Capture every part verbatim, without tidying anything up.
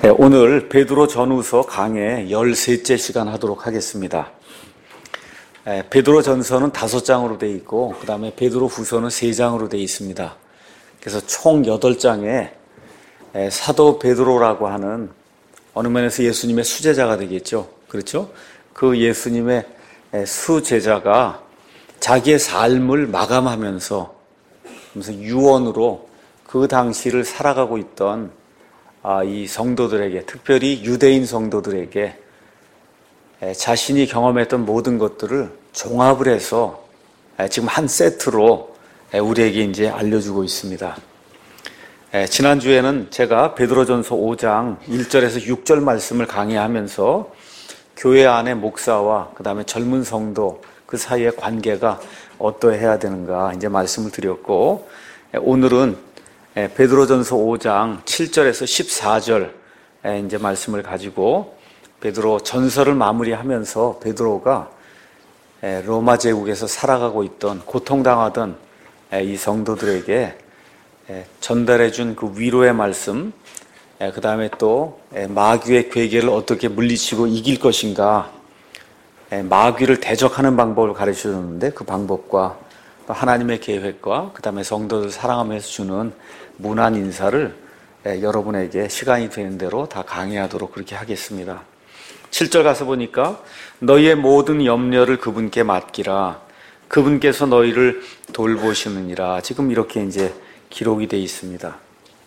네, 오늘 베드로 전후서 강의 열셋째 시간 하도록 하겠습니다. 네, 베드로 전서는 다섯 장으로 되어 있고 그 다음에 베드로 후서는 세 장으로 되어 있습니다. 그래서 총 여덟 장에 사도 베드로라고 하는 어느 면에서 예수님의 수제자가 되겠죠. 그렇죠? 그 예수님의 수제자가 자기의 삶을 마감하면서 유언으로 그 당시를 살아가고 있던 이 성도들에게, 특별히 유대인 성도들에게 자신이 경험했던 모든 것들을 종합을 해서 지금 한 세트로 우리에게 이제 알려주고 있습니다. 지난주에는 제가 베드로전서 오 장 일 절에서 육 절 말씀을 강의하면서 교회 안의 목사와 그 다음에 젊은 성도 그 사이의 관계가 어떠해야 되는가 이제 말씀을 드렸고, 오늘은 베드로전서 오 장 칠 절에서 십사 절 이제 말씀을 가지고 베드로 전서를 마무리하면서 베드로가 로마 제국에서 살아가고 있던 고통당하던 이 성도들에게 전달해 준 그 위로의 말씀, 그 다음에 또 마귀의 괴계를 어떻게 물리치고 이길 것인가, 마귀를 대적하는 방법을 가르쳐 줬는데 그 방법과 하나님의 계획과 그 다음에 성도들 사랑하면서 주는 문안 인사를 여러분에게 시간이 되는 대로 다 강의하도록 그렇게 하겠습니다. 칠 절 가서 보니까 너희의 모든 염려를 그분께 맡기라. 그분께서 너희를 돌보시느니라. 지금 이렇게 이제 기록이 되어 있습니다.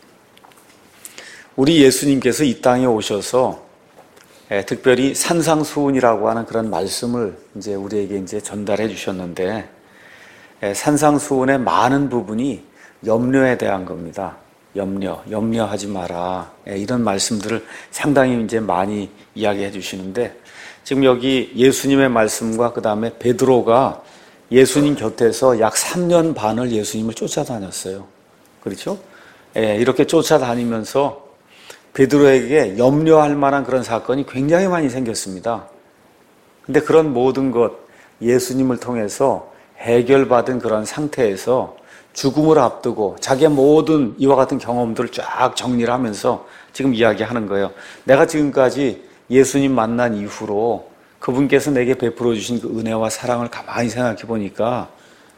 우리 예수님께서 이 땅에 오셔서 특별히 산상수훈이라고 하는 그런 말씀을 이제 우리에게 이제 전달해 주셨는데, 산상수훈의 많은 부분이 염려에 대한 겁니다. 염려, 염려하지 마라. 이런 말씀들을 상당히 이제 많이 이야기해 주시는데, 지금 여기 예수님의 말씀과 그 다음에 베드로가 예수님 곁에서 약 삼 년 반을 예수님을 쫓아다녔어요. 그렇죠? 이렇게 쫓아다니면서 베드로에게 염려할 만한 그런 사건이 굉장히 많이 생겼습니다. 근데 그런 모든 것 예수님을 통해서 해결받은 그런 상태에서 죽음을 앞두고 자기의 모든 이와 같은 경험들을 쫙 정리를 하면서 지금 이야기하는 거예요. 내가 지금까지 예수님 만난 이후로 그분께서 내게 베풀어 주신 그 은혜와 사랑을 가만히 생각해 보니까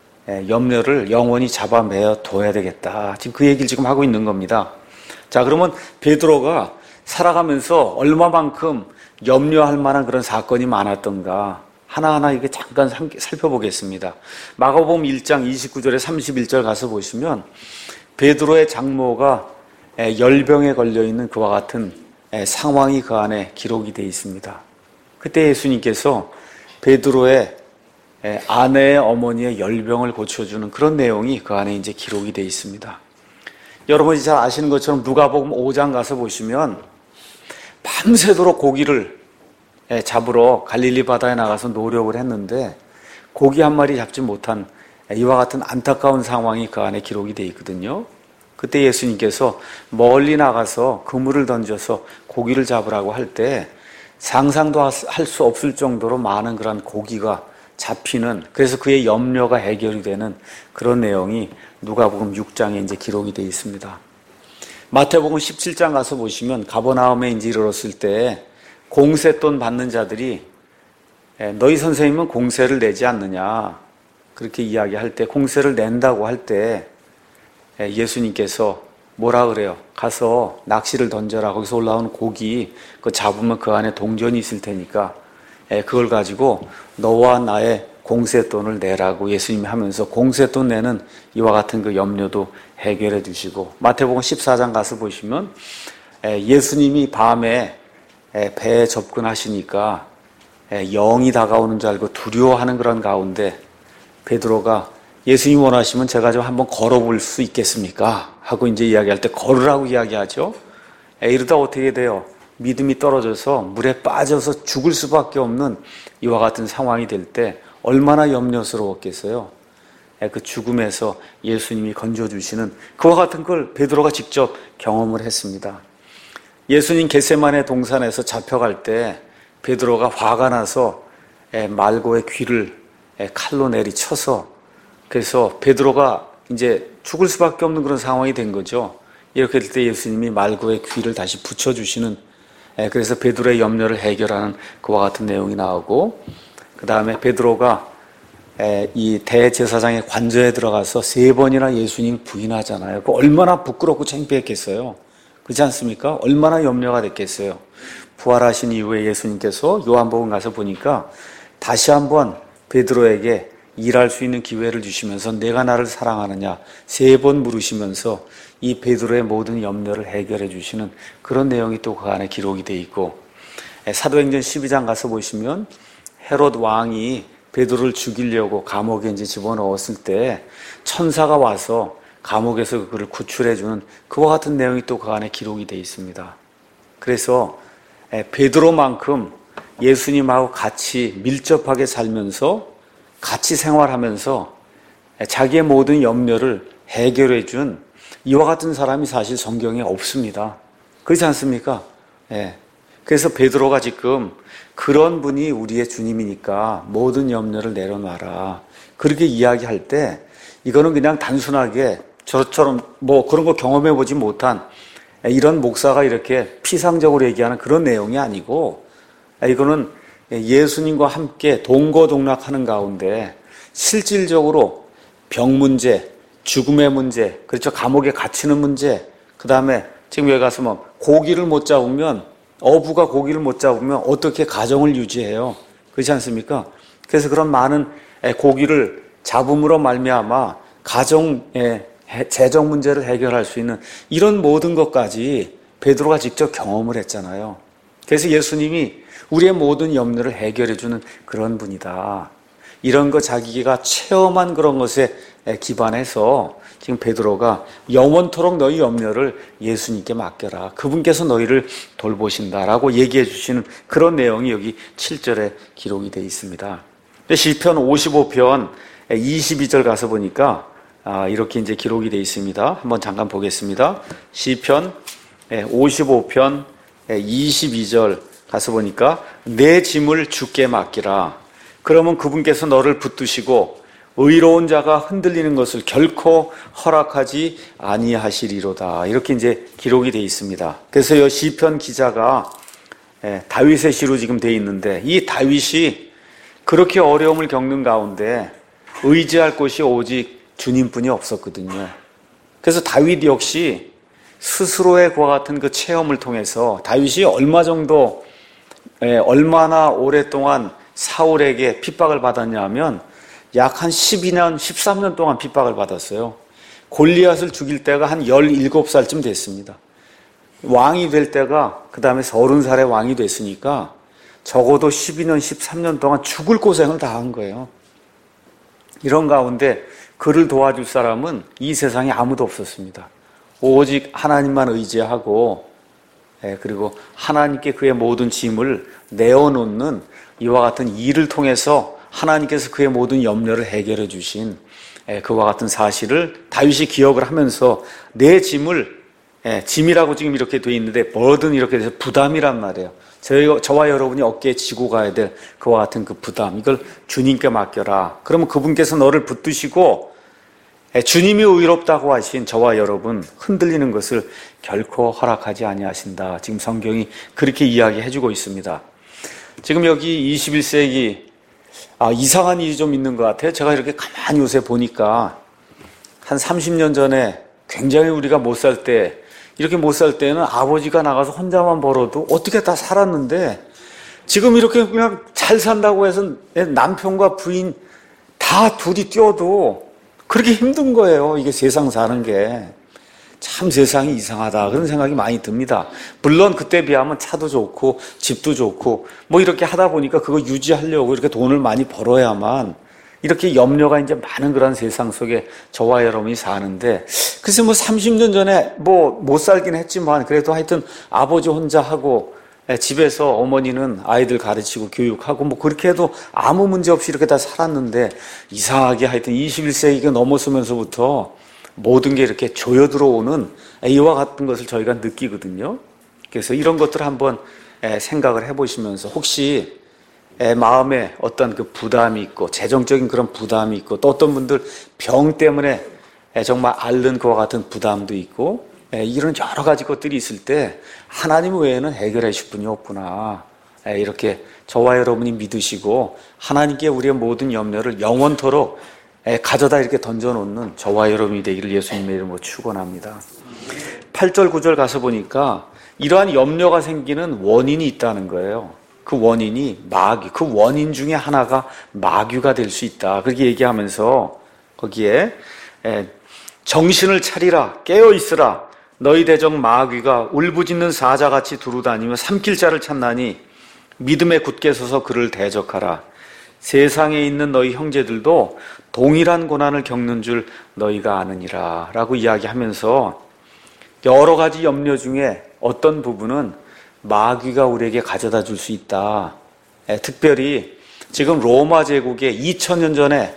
염려를 영원히 잡아매어 둬야 되겠다. 지금 그 얘기를 지금 하고 있는 겁니다. 자, 그러면 베드로가 살아가면서 얼마만큼 염려할 만한 그런 사건이 많았던가 하나하나 이게 잠깐 살펴보겠습니다. 마가복음 일 장 이십구 절에 삼십일 절 가서 보시면 베드로의 장모가 열병에 걸려있는 그와 같은 상황이 그 안에 기록이 되어 있습니다. 그때 예수님께서 베드로의 아내의 어머니의 열병을 고쳐주는 그런 내용이 그 안에 이제 기록이 되어 있습니다. 여러분이 잘 아시는 것처럼 누가복음 오 장 가서 보시면 밤새도록 고기를 잡으러 갈릴리 바다에 나가서 노력을 했는데 고기 한 마리 잡지 못한 이와 같은 안타까운 상황이 그 안에 기록이 되어 있거든요. 그때 예수님께서 멀리 나가서 그물을 던져서 고기를 잡으라고 할 때 상상도 할 수 없을 정도로 많은 그런 고기가 잡히는, 그래서 그의 염려가 해결이 되는 그런 내용이 누가복음 육 장에 이제 기록이 되어 있습니다. 마태복음 십칠 장 가서 보시면 가버나움에 이제 이르렀을 때 공세돈 받는 자들이 너희 선생님은 공세를 내지 않느냐 그렇게 이야기할 때, 공세를 낸다고 할 때 예수님께서 뭐라 그래요? 가서 낚시를 던져라. 거기서 올라오는 고기 그 잡으면 그 안에 동전이 있을 테니까 그걸 가지고 너와 나의 공세돈을 내라고 예수님이 하면서 공세돈 내는 이와 같은 그 염려도 해결해 주시고, 마태복음 십사 장 가서 보시면 예수님이 밤에 배에 접근하시니까 영이 다가오는 줄 알고 두려워하는 그런 가운데 베드로가 예수님 원하시면 제가 좀 한번 걸어볼 수 있겠습니까? 하고 이제 이야기할 때 걸으라고 이야기하죠. 이러다 어떻게 돼요? 믿음이 떨어져서 물에 빠져서 죽을 수밖에 없는 이와 같은 상황이 될 때 얼마나 염려스러웠겠어요. 그 죽음에서 예수님이 건져주시는 그와 같은 걸 베드로가 직접 경험을 했습니다. 예수님 겟세마네 동산에서 잡혀갈 때 베드로가 화가 나서 말고의 귀를 칼로 내리쳐서, 그래서 베드로가 이제 죽을 수밖에 없는 그런 상황이 된 거죠. 이렇게 될 때 예수님이 말고의 귀를 다시 붙여주시는 그래서 베드로의 염려를 해결하는 그와 같은 내용이 나오고, 그 다음에 베드로가 이 대제사장의 관저에 들어가서 세 번이나 예수님 부인하잖아요. 그 얼마나 부끄럽고 창피했겠어요. 그렇지 않습니까? 얼마나 염려가 됐겠어요. 부활하신 이후에 예수님께서 요한복음 가서 보니까 다시 한번 베드로에게 일할 수 있는 기회를 주시면서 내가 나를 사랑하느냐 세 번 물으시면서 이 베드로의 모든 염려를 해결해 주시는 그런 내용이 또 그 안에 기록이 되어 있고, 사도행전 십이 장 가서 보시면 헤롯 왕이 베드로를 죽이려고 감옥에 이제 집어넣었을 때 천사가 와서 감옥에서 그를 구출해 주는 그와 같은 내용이 또 그 안에 기록이 되어 있습니다. 그래서 베드로만큼 예수님하고 같이 밀접하게 살면서 같이 생활하면서 자기의 모든 염려를 해결해 준 이와 같은 사람이 사실 성경에 없습니다. 그렇지 않습니까? 예. 그래서 베드로가 지금 그런 분이 우리의 주님이니까 모든 염려를 내려놔라, 그렇게 이야기할 때 이거는 그냥 단순하게 저처럼 뭐 그런 거 경험해 보지 못한 이런 목사가 이렇게 피상적으로 얘기하는 그런 내용이 아니고, 이거는 예수님과 함께 동거동락하는 가운데 실질적으로 병 문제, 죽음의 문제, 그렇죠, 감옥에 갇히는 문제, 그 다음에 지금 여기 가서 뭐 고기를 못 잡으면, 어부가 고기를 못 잡으면 어떻게 가정을 유지해요? 그렇지 않습니까? 그래서 그런 많은 고기를 잡음으로 말미암아 가정의 재정 문제를 해결할 수 있는 이런 모든 것까지 베드로가 직접 경험을 했잖아요. 그래서 예수님이 우리의 모든 염려를 해결해 주는 그런 분이다, 이런 거 자기가 체험한 그런 것에 기반해서 지금 베드로가 영원토록 너희 염려를 예수님께 맡겨라, 그분께서 너희를 돌보신다라고 얘기해 주시는 그런 내용이 여기 칠 절에 기록이 되어 있습니다. 시편 오십오 편 이십이 절 가서 보니까 이렇게 이제 기록이 되어 있습니다. 한번 잠깐 보겠습니다. 시편 오십오 편 이십이 절 가서 보니까 내 짐을 주께 맡기라. 그러면 그분께서 너를 붙드시고 의로운 자가 흔들리는 것을 결코 허락하지 아니하시리로다. 이렇게 이제 기록이 되어 있습니다. 그래서 이 시편 기자가 다윗의 시로 지금 되어 있는데, 이 다윗이 그렇게 어려움을 겪는 가운데 의지할 곳이 오직 주님뿐이 없었거든요. 그래서 다윗 역시 스스로의 그와 같은 그 체험을 통해서 다윗이 얼마 정도, 얼마나 오랫동안 사울에게 핍박을 받았냐 하면 약 한 십이 년, 십삼 년 동안 핍박을 받았어요. 골리앗을 죽일 때가 한 열일곱 살쯤 됐습니다. 왕이 될 때가 그 다음에 서른 살에 왕이 됐으니까 적어도 십이 년, 십삼 년 동안 죽을 고생을 다 한 거예요. 이런 가운데 그를 도와줄 사람은 이 세상에 아무도 없었습니다. 오직 하나님만 의지하고, 그리고 하나님께 그의 모든 짐을 내어놓는 이와 같은 일을 통해서 하나님께서 그의 모든 염려를 해결해 주신 그와 같은 사실을 다윗이 기억을 하면서 내 짐을, 짐이라고 지금 이렇게 돼 있는데 버든 이렇게 돼서 부담이란 말이에요. 저희, 저와 여러분이 어깨에 지고 가야 될 그와 같은 그 부담, 이걸 주님께 맡겨라. 그러면 그분께서 너를 붙드시고 주님이 의롭다고 하신 저와 여러분 흔들리는 것을 결코 허락하지 아니하신다. 지금 성경이 그렇게 이야기해주고 있습니다. 지금 여기 이십일 세기 아, 이상한 일이 좀 있는 것 같아요. 제가 이렇게 가만히 요새 보니까 한 삼십 년 전에 굉장히 우리가 못 살 때, 이렇게 못 살 때는 아버지가 나가서 혼자만 벌어도 어떻게 다 살았는데, 지금 이렇게 그냥 잘 산다고 해서 남편과 부인 다 둘이 뛰어도 그렇게 힘든 거예요. 이게 세상 사는 게. 참 세상이 이상하다, 그런 생각이 많이 듭니다. 물론 그때 비하면 차도 좋고 집도 좋고 뭐 이렇게 하다 보니까 그거 유지하려고 이렇게 돈을 많이 벌어야만 이렇게 염려가 이제 많은 그런 세상 속에 저와 여러분이 사는데, 글쎄 뭐 삼십 년 전에 뭐 못 살긴 했지만 그래도 하여튼 아버지 혼자 하고 집에서 어머니는 아이들 가르치고 교육하고 뭐 그렇게 해도 아무 문제 없이 이렇게 다 살았는데, 이상하게 하여튼 이십일 세기가 넘어서면서부터 모든 게 이렇게 조여 들어오는 이와 같은 것을 저희가 느끼거든요. 그래서 이런 것들을 한번 생각을 해보시면서 혹시 마음에 어떤 그 부담이 있고 재정적인 그런 부담이 있고 또 어떤 분들 병 때문에 정말 앓는 그와 같은 부담도 있고 이런 여러 가지 것들이 있을 때 하나님 외에는 해결해 주실 분이 없구나. 이렇게 저와 여러분이 믿으시고 하나님께 우리의 모든 염려를 영원토록 가져다 이렇게 던져놓는 저와 여러분이 되기를 예수님의 이름으로 축원합니다. 팔 절 구 절 가서 보니까 이러한 염려가 생기는 원인이 있다는 거예요. 그 원인이 마귀, 그 원인 중에 하나가 마귀가 될 수 있다. 그렇게 얘기하면서 거기에 정신을 차리라, 깨어 있으라. 너희 대적 마귀가 울부짖는 사자같이 두루다니며 삼킬 자를 찾나니 믿음에 굳게 서서 그를 대적하라. 세상에 있는 너희 형제들도 동일한 고난을 겪는 줄 너희가 아느니라 라고 이야기하면서 여러 가지 염려 중에 어떤 부분은 마귀가 우리에게 가져다 줄 수 있다. 특별히 지금 로마 제국의 이천 년 전에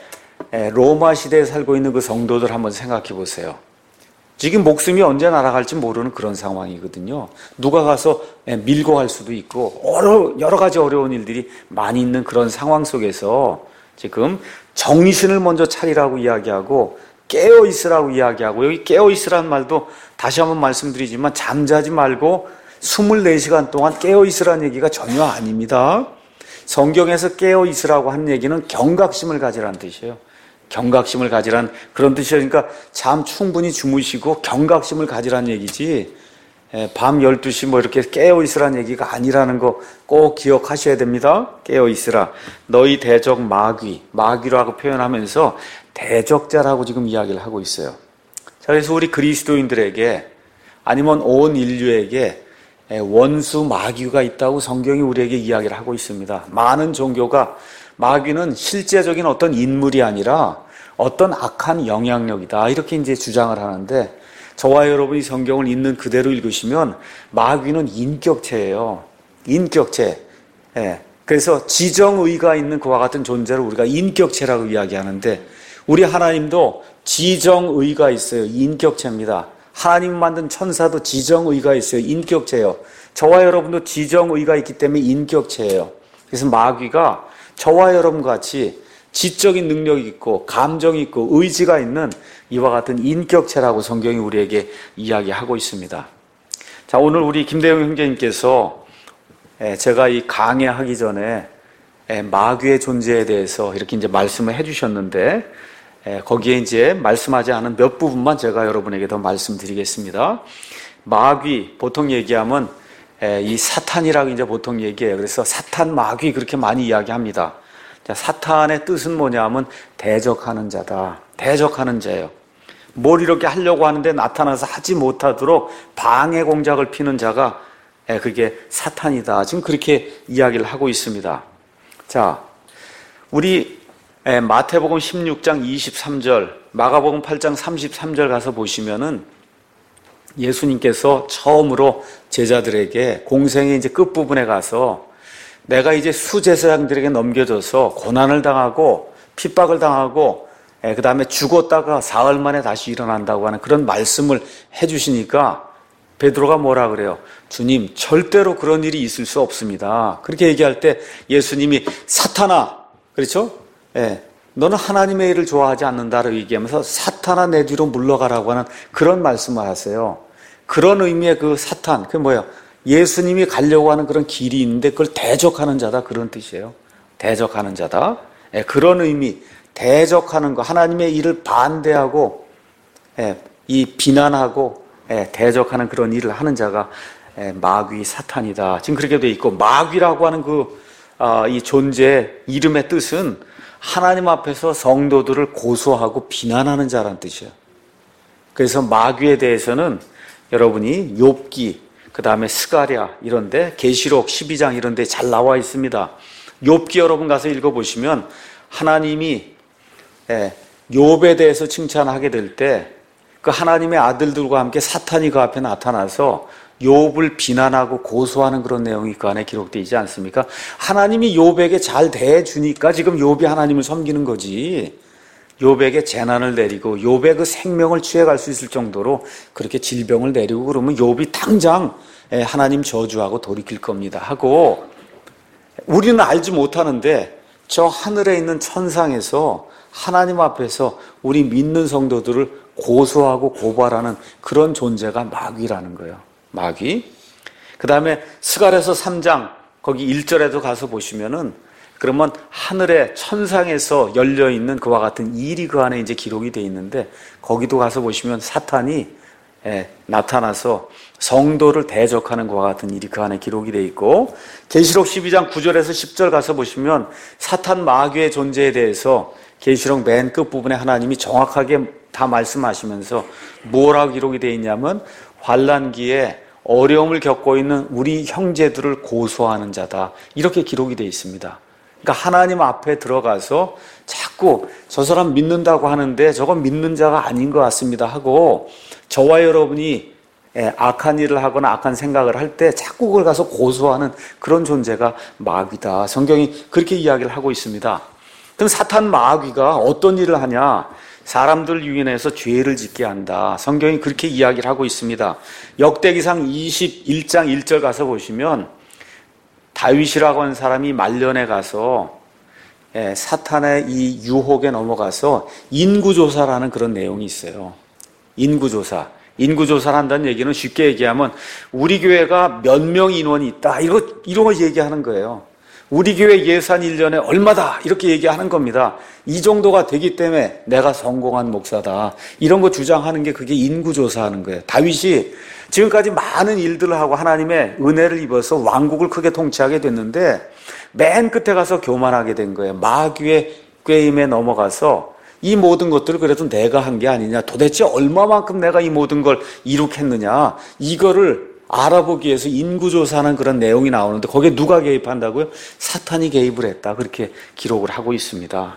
로마 시대에 살고 있는 그 성도들 한번 생각해 보세요. 지금 목숨이 언제 날아갈지 모르는 그런 상황이거든요. 누가 가서 밀고 갈 수도 있고 여러 가지 어려운 일들이 많이 있는 그런 상황 속에서 지금 정신을 먼저 차리라고 이야기하고 깨어 있으라고 이야기하고, 여기 깨어 있으라는 말도 다시 한번 말씀드리지만 잠자지 말고 이십사 시간 동안 깨어 있으라는 얘기가 전혀 아닙니다. 성경에서 깨어 있으라고 하는 얘기는 경각심을 가지라는 뜻이에요. 경각심을 가지란 그런 뜻이에요. 그러니까 잠 충분히 주무시고 경각심을 가지란 얘기지, 밤 열두 시 뭐 이렇게 깨어 있으란 얘기가 아니라는 거 꼭 기억하셔야 됩니다. 깨어 있으라. 너희 대적 마귀, 마귀라고 표현하면서 대적자라고 지금 이야기를 하고 있어요. 자, 그래서 우리 그리스도인들에게 아니면 온 인류에게 원수 마귀가 있다고 성경이 우리에게 이야기를 하고 있습니다. 많은 종교가 마귀는 실제적인 어떤 인물이 아니라 어떤 악한 영향력이다, 이렇게 이제 주장을 하는데, 저와 여러분이 성경을 있는 그대로 읽으시면 마귀는 인격체예요. 인격체. 예. 그래서 지정의가 있는 그와 같은 존재를 우리가 인격체라고 이야기하는데, 우리 하나님도 지정의가 있어요. 인격체입니다. 하나님 만든 천사도 지정의가 있어요. 인격체예요. 저와 여러분도 지정의가 있기 때문에 인격체예요. 그래서 마귀가 저와 여러분 같이 지적인 능력이 있고 감정이 있고 의지가 있는 이와 같은 인격체라고 성경이 우리에게 이야기하고 있습니다. 자, 오늘 우리 김대영 형제님께서 제가 이 강의하기 전에 마귀의 존재에 대해서 이렇게 이제 말씀을 해주셨는데, 거기에 이제 말씀하지 않은 몇 부분만 제가 여러분에게 더 말씀드리겠습니다. 마귀, 보통 얘기하면 이 사탄이라고 이제 보통 얘기해요. 그래서 사탄, 마귀 그렇게 많이 이야기합니다. 자, 사탄의 뜻은 뭐냐면 대적하는 자다. 대적하는 자예요. 뭘 이렇게 하려고 하는데 나타나서 하지 못하도록 방해 공작을 피는 자가 그게 사탄이다. 지금 그렇게 이야기를 하고 있습니다. 자, 우리 마태복음 십육 장 이십삼 절, 마가복음 팔 장 삼십삼 절 가서 보시면은 예수님께서 처음으로 제자들에게 공생의 이제 끝부분에 가서 내가 이제 수제사장들에게 넘겨져서 고난을 당하고 핍박을 당하고 그 다음에 죽었다가 사흘 만에 다시 일어난다고 하는 그런 말씀을 해주시니까 베드로가 뭐라 그래요? 주님, 절대로 그런 일이 있을 수 없습니다. 그렇게 얘기할 때 예수님이 사탄아, 그렇죠? 예, 너는 하나님의 일을 좋아하지 않는다라고 얘기하면서 사탄아 내 뒤로 물러가라고 하는 그런 말씀을 하세요. 그런 의미의 그 사탄, 그게 뭐예요? 예수님이 가려고 하는 그런 길이 있는데 그걸 대적하는 자다, 그런 뜻이에요. 대적하는 자다. 예, 그런 의미, 대적하는 거, 하나님의 일을 반대하고 예, 이 비난하고 예, 대적하는 그런 일을 하는 자가 예, 마귀, 사탄이다. 지금 그렇게 돼 있고, 마귀라고 하는 그 아, 이 존재의 이름의 뜻은 하나님 앞에서 성도들을 고소하고 비난하는 자라는 뜻이에요. 그래서 마귀에 대해서는 여러분이 욥기, 그 다음에 스가랴 이런데, 계시록 십이 장 이런데 잘 나와 있습니다. 욥기 여러분 가서 읽어보시면 하나님이 욥에 대해서 칭찬하게 될 때 그 하나님의 아들들과 함께 사탄이 그 앞에 나타나서 욥을 비난하고 고소하는 그런 내용이 그 안에 기록되어 있지 않습니까? 하나님이 욥에게 잘 대해주니까 지금 욥이 하나님을 섬기는 거지, 욥에게 재난을 내리고 욥의 그 생명을 취해갈 수 있을 정도로 그렇게 질병을 내리고 그러면 욥이 당장 하나님 저주하고 돌이킬 겁니다 하고, 우리는 알지 못하는데 저 하늘에 있는 천상에서 하나님 앞에서 우리 믿는 성도들을 고소하고 고발하는 그런 존재가 마귀라는 거예요. 마귀. 그 다음에 스가랴서 삼 장 거기 일 절에도 가서 보시면은 그러면 하늘의 천상에서 열려있는 그와 같은 일이 그 안에 이제 기록이 되어 있는데 거기도 가서 보시면 사탄이 예, 나타나서 성도를 대적하는 것과 같은 일이 그 안에 기록이 되어 있고 계시록 십이 장 구 절에서 십 절 가서 보시면 사탄 마귀의 존재에 대해서 계시록 맨 끝부분에 하나님이 정확하게 다 말씀하시면서 뭐라고 기록이 되어 있냐면 환난기에 어려움을 겪고 있는 우리 형제들을 고소하는 자다 이렇게 기록이 되어 있습니다. 그러니까 하나님 앞에 들어가서 자꾸 저 사람 믿는다고 하는데 저건 믿는 자가 아닌 것 같습니다 하고 저와 여러분이 악한 일을 하거나 악한 생각을 할 때 자꾸 그걸 가서 고소하는 그런 존재가 마귀다. 성경이 그렇게 이야기를 하고 있습니다. 그럼 사탄 마귀가 어떤 일을 하냐? 사람들 유인해서 죄를 짓게 한다. 성경이 그렇게 이야기를 하고 있습니다. 역대기상 이십일 장 일 절 가서 보시면 다윗이라고 하는 사람이 말년에 가서 사탄의 이 유혹에 넘어가서 인구조사라는 그런 내용이 있어요. 인구조사. 인구조사를 한다는 얘기는 쉽게 얘기하면 우리 교회가 몇 명 인원이 있다. 이거, 이런 거 얘기하는 거예요. 우리 교회 예산 일 년에 얼마다. 이렇게 얘기하는 겁니다. 이 정도가 되기 때문에 내가 성공한 목사다. 이런 거 주장하는 게 그게 인구조사하는 거예요. 다윗이 지금까지 많은 일들을 하고 하나님의 은혜를 입어서 왕국을 크게 통치하게 됐는데 맨 끝에 가서 교만하게 된 거예요. 마귀의 꾀임에 넘어가서 이 모든 것들을 그래도 내가 한 게 아니냐. 도대체 얼마만큼 내가 이 모든 걸 이룩했느냐. 이거를 알아보기 위해서 인구조사하는 그런 내용이 나오는데 거기에 누가 개입한다고요? 사탄이 개입을 했다. 그렇게 기록을 하고 있습니다.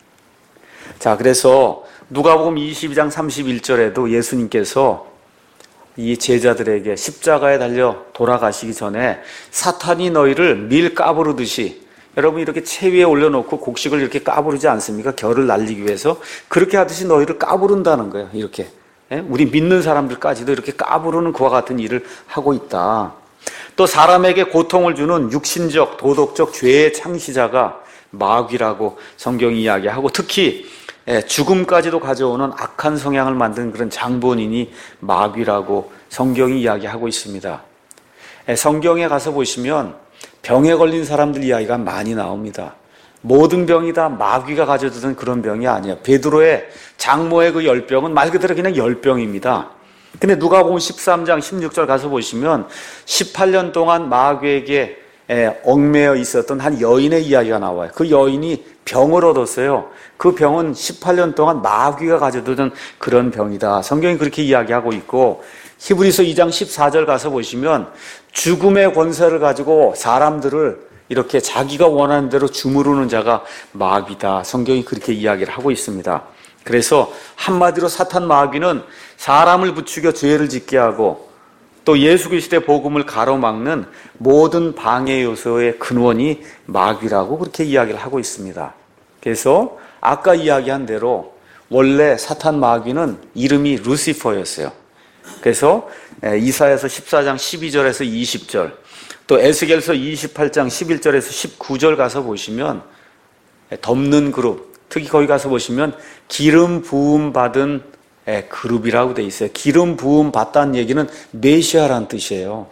자, 그래서 누가복음 이십이 장 삼십일 절에도 예수님께서 이 제자들에게 십자가에 달려 돌아가시기 전에 사탄이 너희를 밀 까부르듯이 여러분 이렇게 채 위에 올려놓고 곡식을 이렇게 까부르지 않습니까? 결을 날리기 위해서 그렇게 하듯이 너희를 까부른다는 거예요. 이렇게 우리 믿는 사람들까지도 이렇게 까부르는 그와 같은 일을 하고 있다. 또 사람에게 고통을 주는 육신적 도덕적 죄의 창시자가 마귀라고 성경이 이야기하고 특히 죽음까지도 가져오는 악한 성향을 만든 그런 장본인이 마귀라고 성경이 이야기하고 있습니다. 성경에 가서 보시면 병에 걸린 사람들 이야기가 많이 나옵니다. 모든 병이 다 마귀가 가져다준 그런 병이 아니에요. 베드로의 장모의 그 열병은 말 그대로 그냥 열병입니다. 근데 누가복음 십삼 장 십육 절 가서 보시면 십팔 년 동안 마귀에게 얽매여 있었던 한 여인의 이야기가 나와요. 그 여인이 병을 얻었어요. 그 병은 십팔 년 동안 마귀가 가져다준 그런 병이다. 성경이 그렇게 이야기하고 있고 히브리서 이 장 십사 절 가서 보시면 죽음의 권세를 가지고 사람들을 이렇게 자기가 원하는 대로 주무르는 자가 마귀다. 성경이 그렇게 이야기를 하고 있습니다. 그래서 한마디로 사탄 마귀는 사람을 부추겨 죄를 짓게 하고 또 예수 그리스도의 복음을 가로막는 모든 방해 요소의 근원이 마귀라고 그렇게 이야기를 하고 있습니다. 그래서 아까 이야기한 대로 원래 사탄 마귀는 이름이 루시퍼였어요. 그래서 이사야서 십사 장 십이 절에서 이십 절 또 에스겔서 이십팔 장 십일 절에서 십구 절 가서 보시면 덮는 그룹, 특히 거기 가서 보시면 기름 부음 받은 그룹이라고 돼 있어요. 기름 부음 받다는 얘기는 메시아라는 뜻이에요.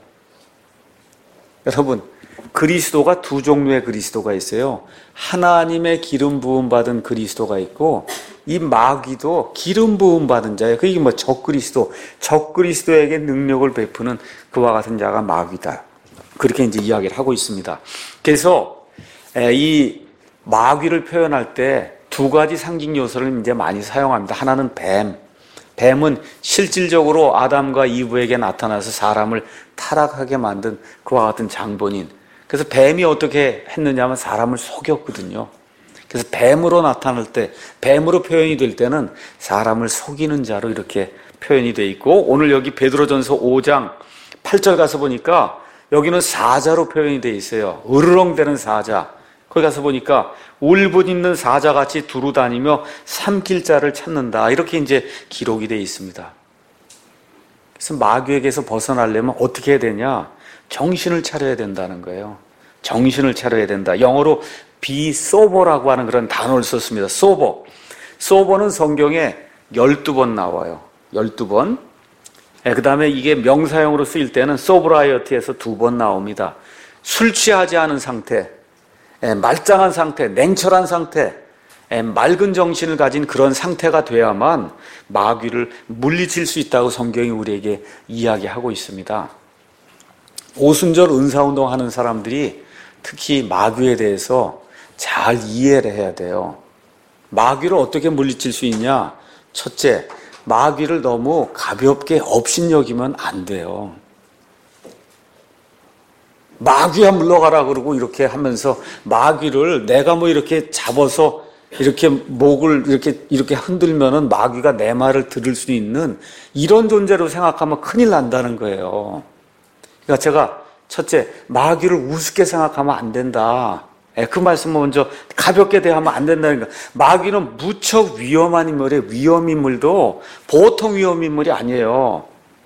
여러분, 그리스도가 두 종류의 그리스도가 있어요. 하나님의 기름 부음 받은 그리스도가 있고 이 마귀도 기름 부음 받은 자예요. 그게 뭐 적그리스도, 적그리스도에게 능력을 베푸는 그와 같은 자가 마귀다. 그렇게 이제 이야기를 하고 있습니다. 그래서 이 마귀를 표현할 때 두 가지 상징 요소를 이제 많이 사용합니다. 하나는 뱀. 뱀은 실질적으로 아담과 이브에게 나타나서 사람을 타락하게 만든 그와 같은 장본인. 그래서 뱀이 어떻게 했느냐면 사람을 속였거든요. 그래서 뱀으로 나타날 때, 뱀으로 표현이 될 때는 사람을 속이는 자로 이렇게 표현이 돼 있고 오늘 여기 베드로전서 오 장 팔 절 가서 보니까 여기는 사자로 표현이 돼 있어요. 으르렁대는 사자. 거기 가서 보니까 울분 있는 사자같이 두루 다니며 삼킬 자를 찾는다. 이렇게 이제 기록이 돼 있습니다. 그래서 마귀에게서 벗어나려면 어떻게 해야 되냐? 정신을 차려야 된다는 거예요. 정신을 차려야 된다. 영어로 be sober라고 하는 그런 단어를 썼습니다. sober. sober는 성경에 열두 번 나와요. 열두 번. 예, 그 다음에 이게 명사형으로 쓰일 때는 소브라이어티에서 두 번 나옵니다. 술 취하지 않은 상태, 예, 말짱한 상태, 냉철한 상태, 예, 맑은 정신을 가진 그런 상태가 돼야만 마귀를 물리칠 수 있다고 성경이 우리에게 이야기하고 있습니다. 오순절 은사운동 하는 사람들이 특히 마귀에 대해서 잘 이해를 해야 돼요. 마귀를 어떻게 물리칠 수 있냐? 첫째, 마귀를 너무 가볍게 업신여기면 안 돼요. 마귀야 물러가라 그러고 이렇게 하면서 마귀를 내가 뭐 이렇게 잡아서 이렇게 목을 이렇게 이렇게 흔들면은 마귀가 내 말을 들을 수 있는 이런 존재로 생각하면 큰일 난다는 거예요. 그러니까 제가 첫째, 마귀를 우습게 생각하면 안 된다. 그 말씀 먼저 가볍게 대하면 안 된다는 거예요. 마귀는 무척 위험한 인물이에요. 위험인물도 보통 위험인물이 아니에요.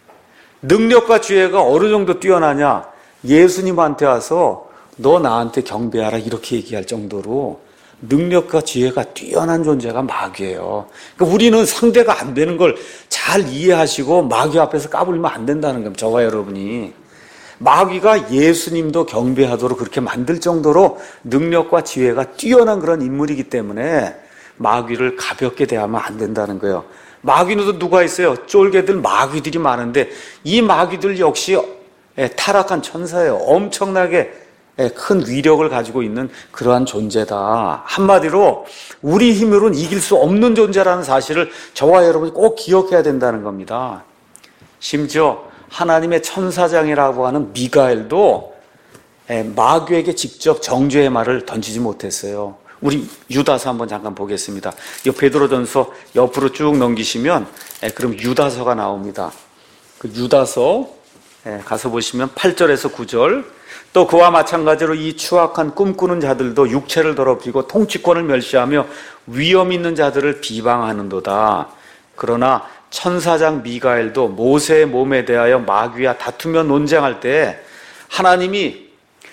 능력과 지혜가 어느 정도 뛰어나냐? 예수님한테 와서 너 나한테 경배하라 이렇게 얘기할 정도로 능력과 지혜가 뛰어난 존재가 마귀예요. 그러니까 우리는 상대가 안 되는 걸 잘 이해하시고 마귀 앞에서 까불면 안 된다는 겁니다. 저와 여러분이. 마귀가 예수님도 경배하도록 그렇게 만들 정도로 능력과 지혜가 뛰어난 그런 인물이기 때문에 마귀를 가볍게 대하면 안 된다는 거예요. 마귀는 누가 있어요? 쫄개들 마귀들이 많은데 이 마귀들 역시 타락한 천사예요. 엄청나게 큰 위력을 가지고 있는 그러한 존재다. 한마디로 우리 힘으로는 이길 수 없는 존재라는 사실을 저와 여러분이 꼭 기억해야 된다는 겁니다. 심지어 하나님의 천사장이라고 하는 미가엘도 마귀에게 직접 정죄의 말을 던지지 못했어요. 우리 유다서 한번 잠깐 보겠습니다. 이 베드로전서 옆으로 쭉 넘기시면 그럼 유다서가 나옵니다. 그 유다서 가서 보시면 팔 절에서 구 절. 또 그와 마찬가지로 이 추악한 꿈꾸는 자들도 육체를 더럽히고 통치권을 멸시하며 위험 있는 자들을 비방하는도다. 그러나 천사장 미가엘도 모세의 몸에 대하여 마귀와 다투며 논쟁할 때 하나님이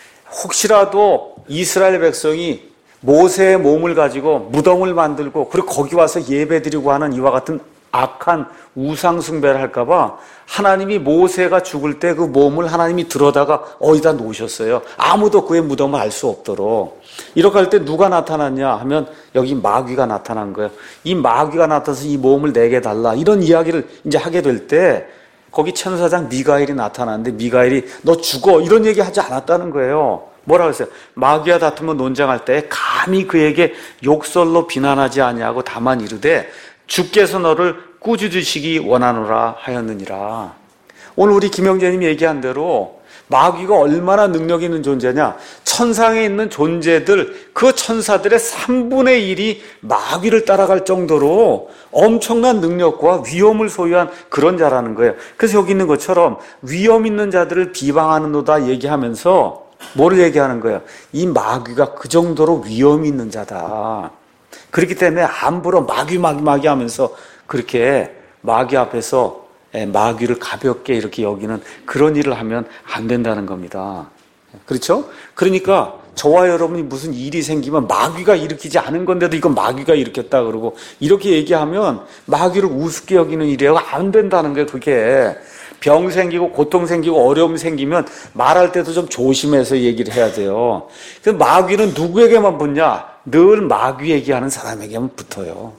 혹시라도 이스라엘 백성이 모세의 몸을 가지고 무덤을 만들고 그리고 거기 와서 예배드리고 하는 이와 같은 악한 우상 숭배를 할까봐 하나님이 모세가 죽을 때 그 몸을 하나님이 들어다가 어디다 놓으셨어요. 아무도 그의 무덤을 알 수 없도록. 이렇게 할 때 누가 나타났냐 하면 여기 마귀가 나타난 거예요. 이 마귀가 나타나서 이 몸을 내게 달라 이런 이야기를 이제 하게 될 때 거기 천사장 미가엘이 나타나는데 미가엘이 너 죽어 이런 얘기 하지 않았다는 거예요. 뭐라고 했어요? 마귀와 다투며 논쟁할 때 감히 그에게 욕설로 비난하지 아니하고 다만 이르되 주께서 너를 꾸짖으시기 원하노라 하였느니라. 오늘 우리 김영재님이 얘기한 대로 마귀가 얼마나 능력 있는 존재냐. 천상에 있는 존재들 그 천사들의 삼분의 일이 마귀를 따라갈 정도로 엄청난 능력과 위엄을 소유한 그런 자라는 거예요. 그래서 여기 있는 것처럼 위엄 있는 자들을 비방하는도다 얘기하면서 뭐를 얘기하는 거예요? 이 마귀가 그 정도로 위엄이 있는 자다. 그렇기 때문에 함부로 마귀 마귀 마귀 하면서 그렇게 마귀 앞에서 마귀를 가볍게 이렇게 여기는 그런 일을 하면 안 된다는 겁니다. 그렇죠? 그러니까 저와 여러분이 무슨 일이 생기면 마귀가 일으키지 않은 건데도 이건 마귀가 일으켰다 그러고 이렇게 얘기하면 마귀를 우습게 여기는 일이에요. 안 된다는 거예요. 그게 병 생기고 고통 생기고 어려움 생기면 말할 때도 좀 조심해서 얘기를 해야 돼요. 그 마귀는 누구에게만 붙냐? 늘 마귀 얘기하는 사람에게만 붙어요.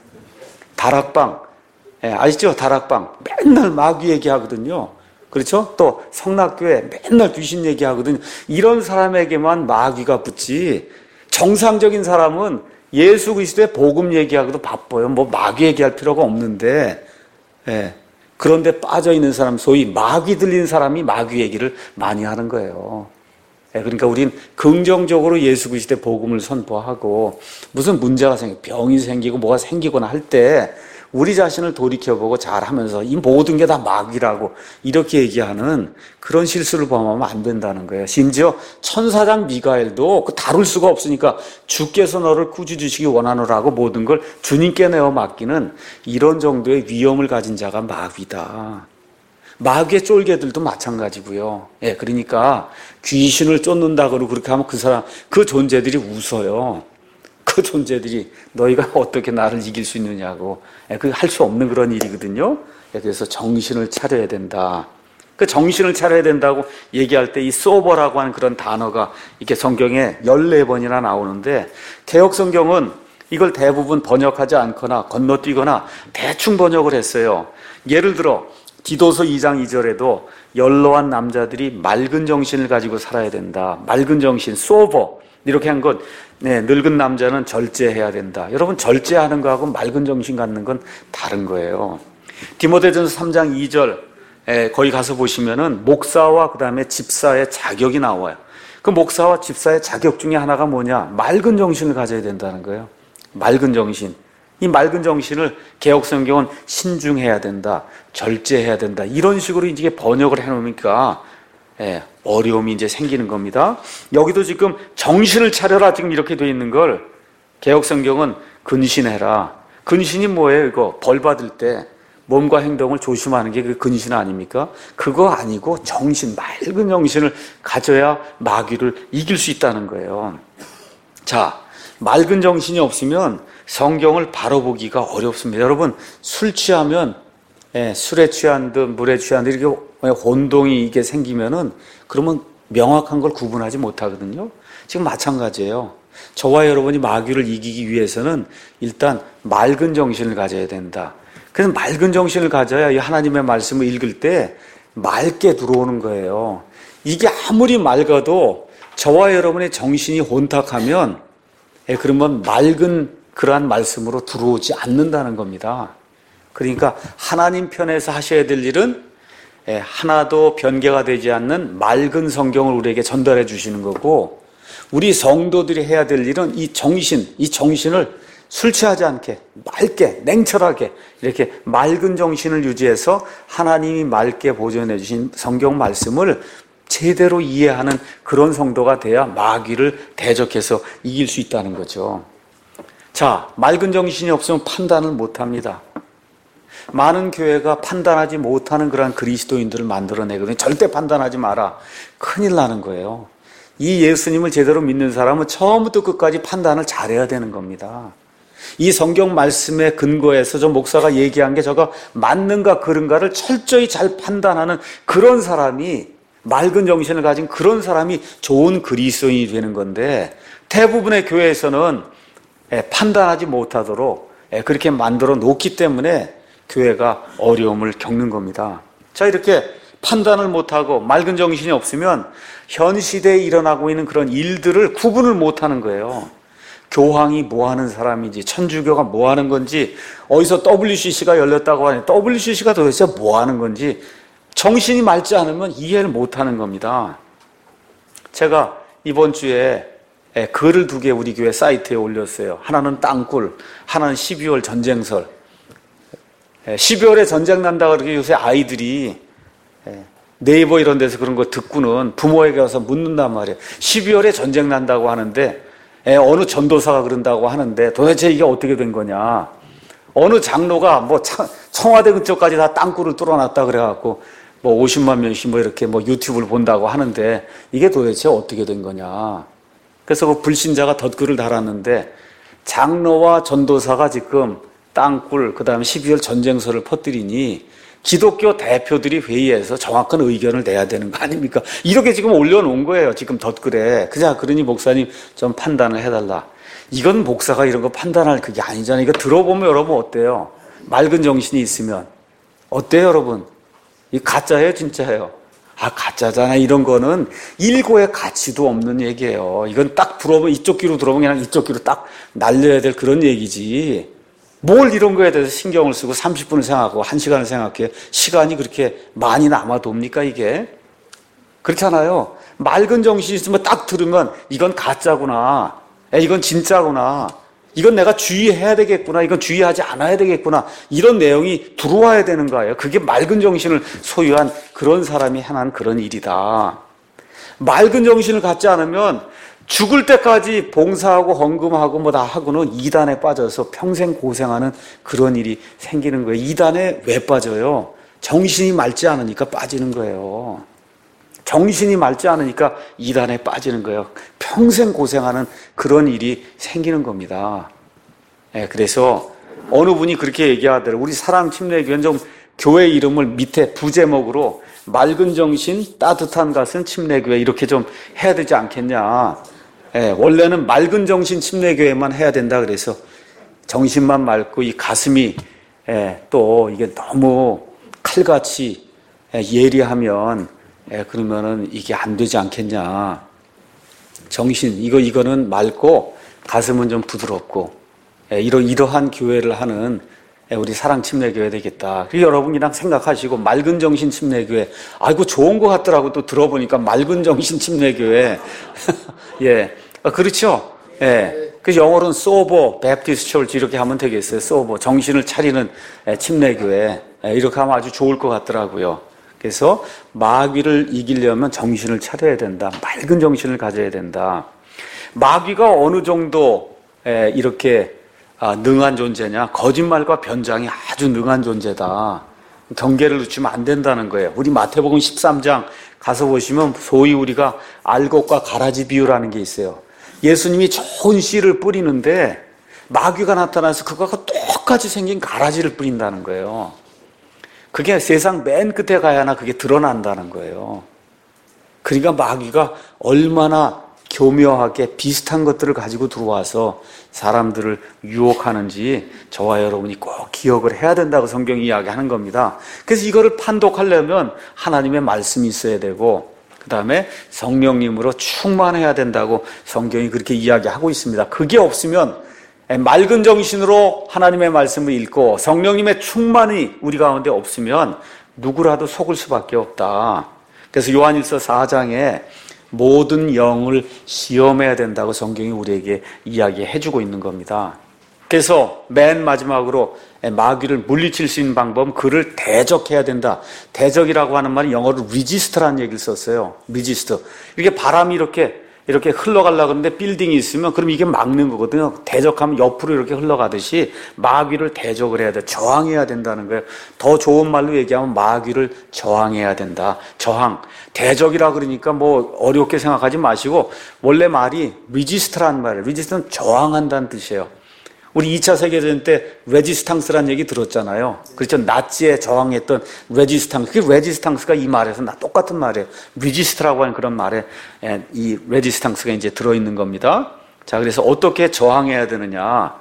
다락방, 예, 아시죠? 다락방 맨날 마귀 얘기하거든요. 그렇죠? 또 성락교회 맨날 귀신 얘기하거든요. 이런 사람에게만 마귀가 붙지 정상적인 사람은 예수 그리스도의 복음 얘기하고도 바빠요. 뭐 마귀 얘기할 필요가 없는데, 예. 그런데 빠져있는 사람, 소위 마귀 들린 사람이 마귀 얘기를 많이 하는 거예요. 그러니까 우린 긍정적으로 예수 그리스도의 복음을 선포하고 무슨 문제가 생기고 병이 생기고 뭐가 생기거나 할 때 우리 자신을 돌이켜보고 잘하면서 이 모든 게 다 마귀라고 이렇게 얘기하는 그런 실수를 범하면 안 된다는 거예요. 심지어 천사장 미가엘도 그 다룰 수가 없으니까 주께서 너를 꾸짖으시기 원하노라고 모든 걸 주님께 내어 맡기는 이런 정도의 위엄을 가진 자가 마귀다. 마귀의 쫄개들도 마찬가지고요. 예, 그러니까 귀신을 쫓는다 그러고 그렇게 하면 그 사람, 그 존재들이 웃어요. 그 존재들이 너희가 어떻게 나를 이길 수 있느냐고. 그게 할 수 없는 그런 일이거든요. 그래서 정신을 차려야 된다. 그 정신을 차려야 된다고 얘기할 때 이 소버라고 하는 그런 단어가 이렇게 성경에 열네 번이나 나오는데, 개역 성경은 이걸 대부분 번역하지 않거나 건너뛰거나 대충 번역을 했어요. 예를 들어 디도서 이 장 이 절에도 연로한 남자들이 맑은 정신을 가지고 살아야 된다. 맑은 정신, 소버. 이렇게 한 것, 네, 늙은 남자는 절제해야 된다. 여러분, 절제하는 거하고 맑은 정신 갖는 건 다른 거예요. 디모데전서 삼 장 이 절, 에, 거기 가서 보시면은 목사와 그 다음에 집사의 자격이 나와요. 그 목사와 집사의 자격 중에 하나가 뭐냐? 맑은 정신을 가져야 된다는 거예요. 맑은 정신. 이 맑은 정신을 개역 성경은 신중해야 된다, 절제해야 된다, 이런 식으로 이제 번역을 해놓으니까 예, 어려움이 이제 생기는 겁니다. 여기도 지금 정신을 차려라 지금 이렇게 돼 있는 걸 개역 성경은 근신해라. 근신이 뭐예요? 이거 벌 받을 때 몸과 행동을 조심하는 게 그 근신 아닙니까? 그거 아니고 정신, 맑은 정신을 가져야 마귀를 이길 수 있다는 거예요. 자, 맑은 정신이 없으면 성경을 바로 보기가 어렵습니다. 여러분, 술 취하면, 예, 술에 취한 듯 물에 취한 듯 이렇게 혼동이 이게 생기면은 그러면 명확한 걸 구분하지 못하거든요. 지금 마찬가지예요. 저와 여러분이 마귀를 이기기 위해서는 일단 맑은 정신을 가져야 된다. 그래서 맑은 정신을 가져야 이 하나님의 말씀을 읽을 때 맑게 들어오는 거예요. 이게 아무리 맑아도 저와 여러분의 정신이 혼탁하면, 예, 그러면 맑은 그러한 말씀으로 들어오지 않는다는 겁니다. 그러니까 하나님 편에서 하셔야 될 일은 하나도 변개가 되지 않는 맑은 성경을 우리에게 전달해 주시는 거고, 우리 성도들이 해야 될 일은 이 정신, 이 정신을 술 취하지 않게 맑게 냉철하게 이렇게 맑은 정신을 유지해서 하나님이 맑게 보존해 주신 성경 말씀을 제대로 이해하는 그런 성도가 돼야 마귀를 대적해서 이길 수 있다는 거죠. 자, 맑은 정신이 없으면 판단을 못합니다. 많은 교회가 판단하지 못하는 그런 그리스도인들을 만들어내거든요. 절대 판단하지 마라. 큰일 나는 거예요. 이 예수님을 제대로 믿는 사람은 처음부터 끝까지 판단을 잘해야 되는 겁니다. 이 성경 말씀에 근거해서 저 목사가 얘기한 게 저가 맞는가 그른가를 철저히 잘 판단하는 그런 사람이, 맑은 정신을 가진 그런 사람이 좋은 그리스도인이 되는 건데, 대부분의 교회에서는 판단하지 못하도록 그렇게 만들어 놓기 때문에 교회가 어려움을 겪는 겁니다. 자, 이렇게 판단을 못하고 맑은 정신이 없으면 현 시대에 일어나고 있는 그런 일들을 구분을 못하는 거예요. 교황이 뭐 하는 사람인지, 천주교가 뭐 하는 건지, 어디서 더블유씨씨가 열렸다고 하니 더블유씨씨가 도대체 뭐 하는 건지 정신이 맑지 않으면 이해를 못하는 겁니다. 제가 이번 주에 글을 두 개 우리 교회 사이트에 올렸어요. 하나는 땅굴, 하나는 십이월 전쟁설. 십이월에 전쟁 난다 그렇게 요새 아이들이 네이버 이런 데서 그런 거 듣고는 부모에게 와서 묻는단 말이에요. 십이월에 전쟁 난다고 하는데, 어느 전도사가 그런다고 하는데 도대체 이게 어떻게 된 거냐. 어느 장로가 뭐 청와대 근처까지 다 땅굴을 뚫어놨다 그래갖고 뭐 오십만 명씩 뭐 이렇게 뭐 유튜브를 본다고 하는데 이게 도대체 어떻게 된 거냐. 그래서 그 불신자가 덧글을 달았는데, 장로와 전도사가 지금 땅굴, 그 다음에 십이월 전쟁설을 퍼뜨리니 기독교 대표들이 회의해서 정확한 의견을 내야 되는 거 아닙니까? 이렇게 지금 올려놓은 거예요, 지금 덧글에. 그냥 그러니 목사님 좀 판단을 해달라. 이건 목사가 이런 거 판단할 그게 아니잖아요. 이거 들어보면 여러분 어때요? 맑은 정신이 있으면. 어때요, 여러분? 이 가짜예요, 진짜예요? 아, 가짜잖아. 이런 거는 일고의 가치도 없는 얘기예요. 이건 딱 들어보면 이쪽 귀로 들어보면 그냥 이쪽 귀로 딱 날려야 될 그런 얘기지. 뭘 이런 거에 대해서 신경을 쓰고 삼십 분을 생각하고 한 시간을 생각해. 시간이 그렇게 많이 남아돕니까, 이게? 그렇잖아요. 맑은 정신이 있으면 딱 들으면 이건 가짜구나. 이건 진짜구나. 이건 내가 주의해야 되겠구나. 이건 주의하지 않아야 되겠구나. 이런 내용이 들어와야 되는 거예요. 그게 맑은 정신을 소유한 그런 사람이 행한 그런 일이다. 맑은 정신을 갖지 않으면 죽을 때까지 봉사하고 헌금하고 뭐 다 하고는 이단에 빠져서 평생 고생하는 그런 일이 생기는 거예요. 이단에 왜 빠져요? 정신이 맑지 않으니까 빠지는 거예요. 정신이 맑지 않으니까 이단에 빠지는 거예요. 평생 고생하는 그런 일이 생기는 겁니다. 예, 그래서 어느 분이 그렇게 얘기하더라고요. 우리 사랑침례교회는 좀 교회 이름을 밑에 부제목으로 맑은 정신, 따뜻한 가슴 침례교회 이렇게 좀 해야 되지 않겠냐. 예, 원래는 맑은 정신 침례교회만 해야 된다 그래서 정신만 맑고 이 가슴이 예, 또 이게 너무 칼같이 예, 예리하면 예, 그러면은 이게 안 되지 않겠냐. 정신 이거 이거는 맑고 가슴은 좀 부드럽고 예, 이러 이러한 교회를 하는 예, 우리 사랑 침례교회 되겠다. 그리고 여러분 그냥 생각하시고 맑은 정신 침례교회. 아이고 좋은 것 같더라고 또 들어보니까 맑은 정신 침례교회. 예, 아, 그렇죠. 예, 그 영어로는 sober Baptist Church 이렇게 하면 되겠어요. sober 정신을 차리는 예, 침례교회. 예, 이렇게 하면 아주 좋을 것 같더라고요. 그래서 마귀를 이기려면 정신을 차려야 된다. 맑은 정신을 가져야 된다. 마귀가 어느 정도 이렇게 능한 존재냐? 거짓말과 변장이 아주 능한 존재다. 경계를 늦추면 안 된다는 거예요. 우리 마태복음 십삼 장 가서 보시면 소위 우리가 알곡과 가라지 비유라는 게 있어요. 예수님이 좋은 씨를 뿌리는데 마귀가 나타나서 그거가 똑같이 생긴 가라지를 뿌린다는 거예요. 그게 세상 맨 끝에 가야나 그게 드러난다는 거예요. 그러니까 마귀가 얼마나 교묘하게 비슷한 것들을 가지고 들어와서 사람들을 유혹하는지 저와 여러분이 꼭 기억을 해야 된다고 성경이 이야기하는 겁니다. 그래서 이거를 판독하려면 하나님의 말씀이 있어야 되고 그 다음에 성령님으로 충만해야 된다고 성경이 그렇게 이야기하고 있습니다. 그게 없으면 맑은 정신으로 하나님의 말씀을 읽고 성령님의 충만이 우리 가운데 없으면 누구라도 속을 수밖에 없다. 그래서 요한일서 사 장에 모든 영을 시험해야 된다고 성경이 우리에게 이야기해주고 있는 겁니다. 그래서 맨 마지막으로 마귀를 물리칠 수 있는 방법은 그를 대적해야 된다. 대적이라고 하는 말은 영어로 resist라는 얘기를 썼어요. resist. 이렇게 바람이 이렇게 이렇게 흘러가려고 하는데 빌딩이 있으면 그럼 이게 막는 거거든요. 대적하면 옆으로 이렇게 흘러가듯이 마귀를 대적을 해야 돼. 저항해야 된다는 거예요. 더 좋은 말로 얘기하면 마귀를 저항해야 된다. 저항. 대적이라 그러니까 뭐 어렵게 생각하지 마시고 원래 말이 resist라는 말이에요. resist는 저항한다는 뜻이에요. 우리 이 차 세계대전 때 레지스탕스라는 얘기 들었잖아요. 그렇죠. 나치에 저항했던 레지스탕스. 그 레지스탕스가 이 말에서 나 똑같은 말이에요. 리지스트라고 하는 그런 말에 이 레지스탕스가 이제 들어있는 겁니다. 자, 그래서 어떻게 저항해야 되느냐.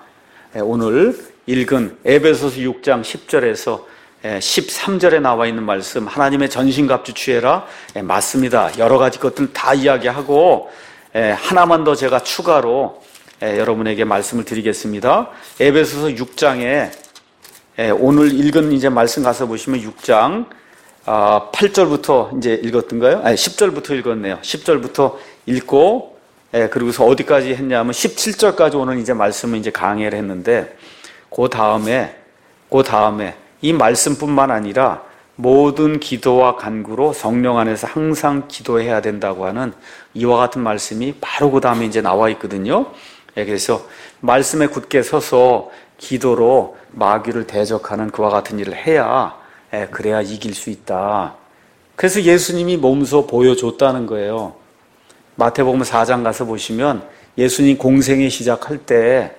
오늘 읽은 에베소서 육 장 십 절에서 십삼 절에 나와 있는 말씀 하나님의 전신갑주 취해라. 맞습니다. 여러 가지 것들 다 이야기하고 하나만 더 제가 추가로 예, 여러분에게 말씀을 드리겠습니다. 에베소서 육 장에 예, 오늘 읽은 이제 말씀 가서 보시면 육 장 아, 팔 절부터 이제 읽었던가요? 아니, 십 절부터 읽었네요. 십 절부터 읽고 예, 그리고서 어디까지 했냐면 십칠 절까지 오늘 이제 말씀을 이제 강의를 했는데 그 다음에 그 다음에 이 말씀뿐만 아니라 모든 기도와 간구로 성령 안에서 항상 기도해야 된다고 하는 이와 같은 말씀이 바로 그 다음에 이제 나와 있거든요. 그래서 말씀에 굳게 서서 기도로 마귀를 대적하는 그와 같은 일을 해야 그래야 이길 수 있다. 그래서 예수님이 몸소 보여줬다는 거예요. 마태복음 사 장 가서 보시면 예수님 공생애 시작할 때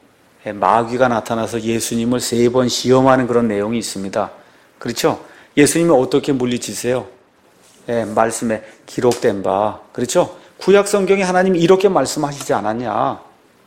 마귀가 나타나서 예수님을 세 번 시험하는 그런 내용이 있습니다. 그렇죠? 예수님이 어떻게 물리치세요? 말씀에 기록된 바. 그렇죠? 구약 성경에 하나님이 이렇게 말씀하시지 않았냐?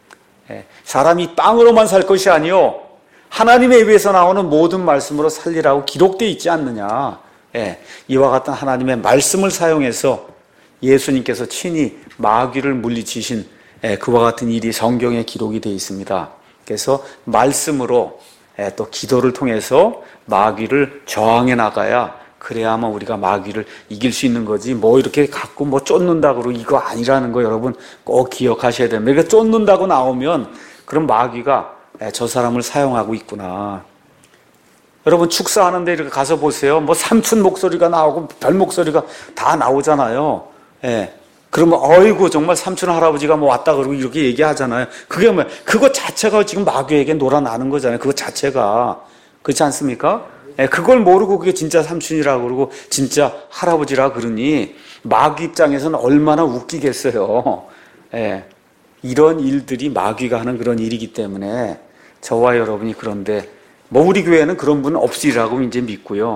사람이 빵으로만 살 것이 아니요 하나님의 입에서 나오는 모든 말씀으로 살리라고 기록되어 있지 않느냐. 이와 같은 하나님의 말씀을 사용해서 예수님께서 친히 마귀를 물리치신 그와 같은 일이 성경에 기록이 되어 있습니다. 그래서 말씀으로 또 기도를 통해서 마귀를 저항해 나가야 그래야만 우리가 마귀를 이길 수 있는 거지. 뭐 이렇게 갖고 뭐 쫓는다고 이거 아니라는 거 여러분 꼭 기억하셔야 됩니다. 그러니까 쫓는다고 나오면 그럼 마귀가 저 사람을 사용하고 있구나. 여러분 축사하는데 이렇게 가서 보세요. 뭐 삼촌 목소리가 나오고 별 목소리가 다 나오잖아요. 예. 그러면 어이구 정말 삼촌 할아버지가 뭐 왔다 그러고 이렇게 얘기하잖아요. 그게 뭐야? 그거 자체가 지금 마귀에게 놀아나는 거잖아요. 그거 자체가. 그렇지 않습니까? 예, 그걸 모르고 그게 진짜 삼촌이라고 그러고 진짜 할아버지라 그러니 마귀 입장에서는 얼마나 웃기겠어요. 예, 이런 일들이 마귀가 하는 그런 일이기 때문에 저와 여러분이 그런데 뭐 우리 교회는 그런 분은 없으리라고 이제 믿고요.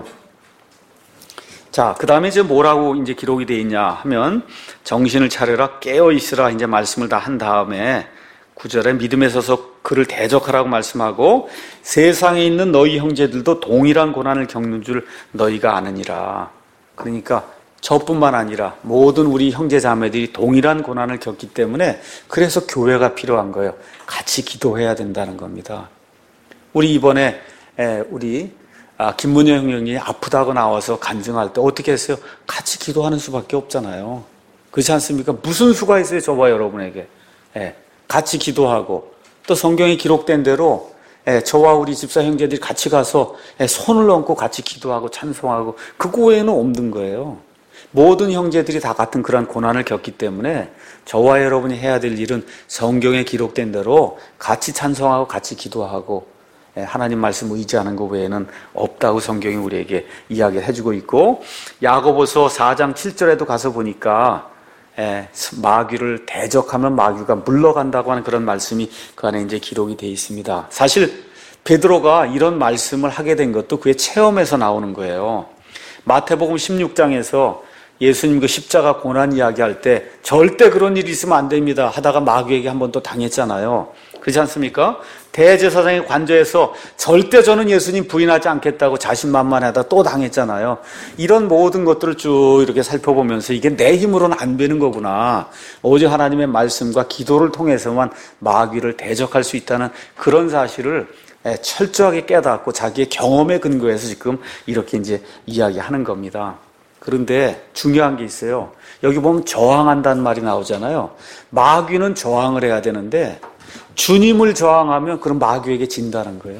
자, 그 다음에 이제 뭐라고 이제 기록이 되어 있냐 하면 정신을 차려라 깨어 있으라 이제 말씀을 다 한 다음에 구 절에 믿음에 서서 그를 대적하라고 말씀하고 세상에 있는 너희 형제들도 동일한 고난을 겪는 줄 너희가 아느니라. 그러니까 저뿐만 아니라 모든 우리 형제 자매들이 동일한 고난을 겪기 때문에 그래서 교회가 필요한 거예요. 같이 기도해야 된다는 겁니다. 우리 이번에 우리 김문영 형이 아프다고 나와서 간증할 때 어떻게 했어요? 같이 기도하는 수밖에 없잖아요. 그렇지 않습니까? 무슨 수가 있어요, 저와 여러분에게. 같이 기도하고 또 성경에 기록된 대로 저와 우리 집사 형제들이 같이 가서 손을 얹고 같이 기도하고 찬송하고 그거 외에는 없는 거예요. 모든 형제들이 다 같은 그런 고난을 겪기 때문에 저와 여러분이 해야 될 일은 성경에 기록된 대로 같이 찬송하고 같이 기도하고 하나님 말씀 의지하는 것 외에는 없다고 성경이 우리에게 이야기를 해주고 있고 야고보서 사 장 칠 절에도 가서 보니까 마귀를 대적하면 마귀가 물러간다고 하는 그런 말씀이 그 안에 이제 기록이 되어 있습니다. 사실 베드로가 이런 말씀을 하게 된 것도 그의 체험에서 나오는 거예요. 마태복음 십육 장에서 예수님 그 십자가 고난 이야기할 때 절대 그런 일이 있으면 안 됩니다 하다가 마귀에게 한 번 또 당했잖아요. 그렇지 않습니까? 대제사장의 관저에서 절대 저는 예수님 부인하지 않겠다고 자신만만하다 또 당했잖아요. 이런 모든 것들을 쭉 이렇게 살펴보면서 이게 내 힘으로는 안 되는 거구나. 오직 하나님의 말씀과 기도를 통해서만 마귀를 대적할 수 있다는 그런 사실을 철저하게 깨닫고 자기의 경험에 근거해서 지금 이렇게 이제 이야기하는 겁니다. 그런데 중요한 게 있어요. 여기 보면 저항한다는 말이 나오잖아요. 마귀는 저항을 해야 되는데 주님을 저항하면 그럼 마귀에게 진다는 거예요.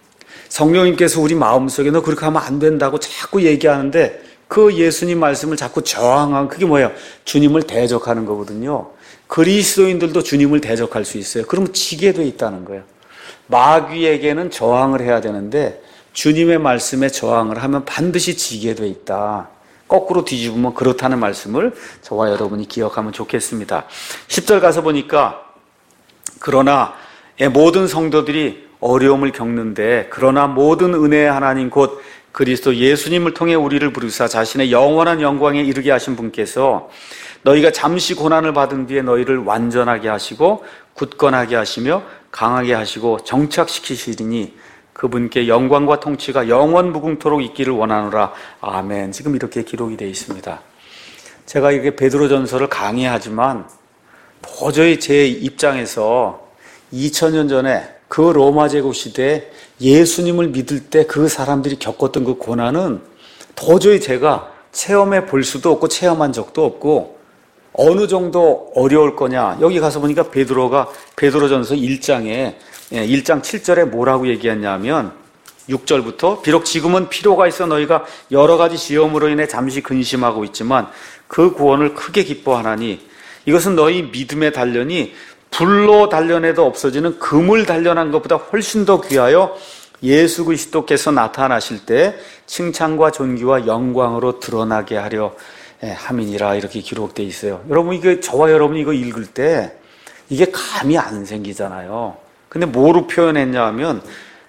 성령님께서 우리 마음속에 너 그렇게 하면 안 된다고 자꾸 얘기하는데 그 예수님 말씀을 자꾸 저항하면 그게 뭐예요? 주님을 대적하는 거거든요. 그리스도인들도 주님을 대적할 수 있어요. 그러면 지게 돼 있다는 거예요. 마귀에게는 저항을 해야 되는데 주님의 말씀에 저항을 하면 반드시 지게 돼 있다. 거꾸로 뒤집으면 그렇다는 말씀을 저와 여러분이 기억하면 좋겠습니다. 십 절 가서 보니까 그러나 모든 성도들이 어려움을 겪는데 그러나 모든 은혜의 하나님 곧 그리스도 예수님을 통해 우리를 부르사 자신의 영원한 영광에 이르게 하신 분께서 너희가 잠시 고난을 받은 뒤에 너희를 완전하게 하시고 굳건하게 하시며 강하게 하시고 정착시키시리니 그분께 영광과 통치가 영원 무궁토록 있기를 원하노라. 아멘. 지금 이렇게 기록이 되어 있습니다. 제가 이게 베드로전서를 강의하지만 도저히 제 입장에서 이천 년 전에 그 로마 제국 시대에 예수님을 믿을 때 그 사람들이 겪었던 그 고난은 도저히 제가 체험해 볼 수도 없고 체험한 적도 없고 어느 정도 어려울 거냐. 여기 가서 보니까 베드로가 베드로전서 일 장에 일 장 칠 절에 뭐라고 얘기했냐면 육 절부터 비록 지금은 필요가 있어 너희가 여러 가지 시험으로 인해 잠시 근심하고 있지만 그 구원을 크게 기뻐하나니 이것은 너희 믿음의 단련이 불로 단련해도 없어지는 금을 단련한 것보다 훨씬 더 귀하여 예수 그리스도께서 나타나실 때 칭찬과 존귀와 영광으로 드러나게 하려 함이니라. 이렇게 기록되어 있어요. 여러분 이게 저와 여러분이 이거 읽을 때 이게 감이 안 생기잖아요. 근데 뭐로 표현했냐 하면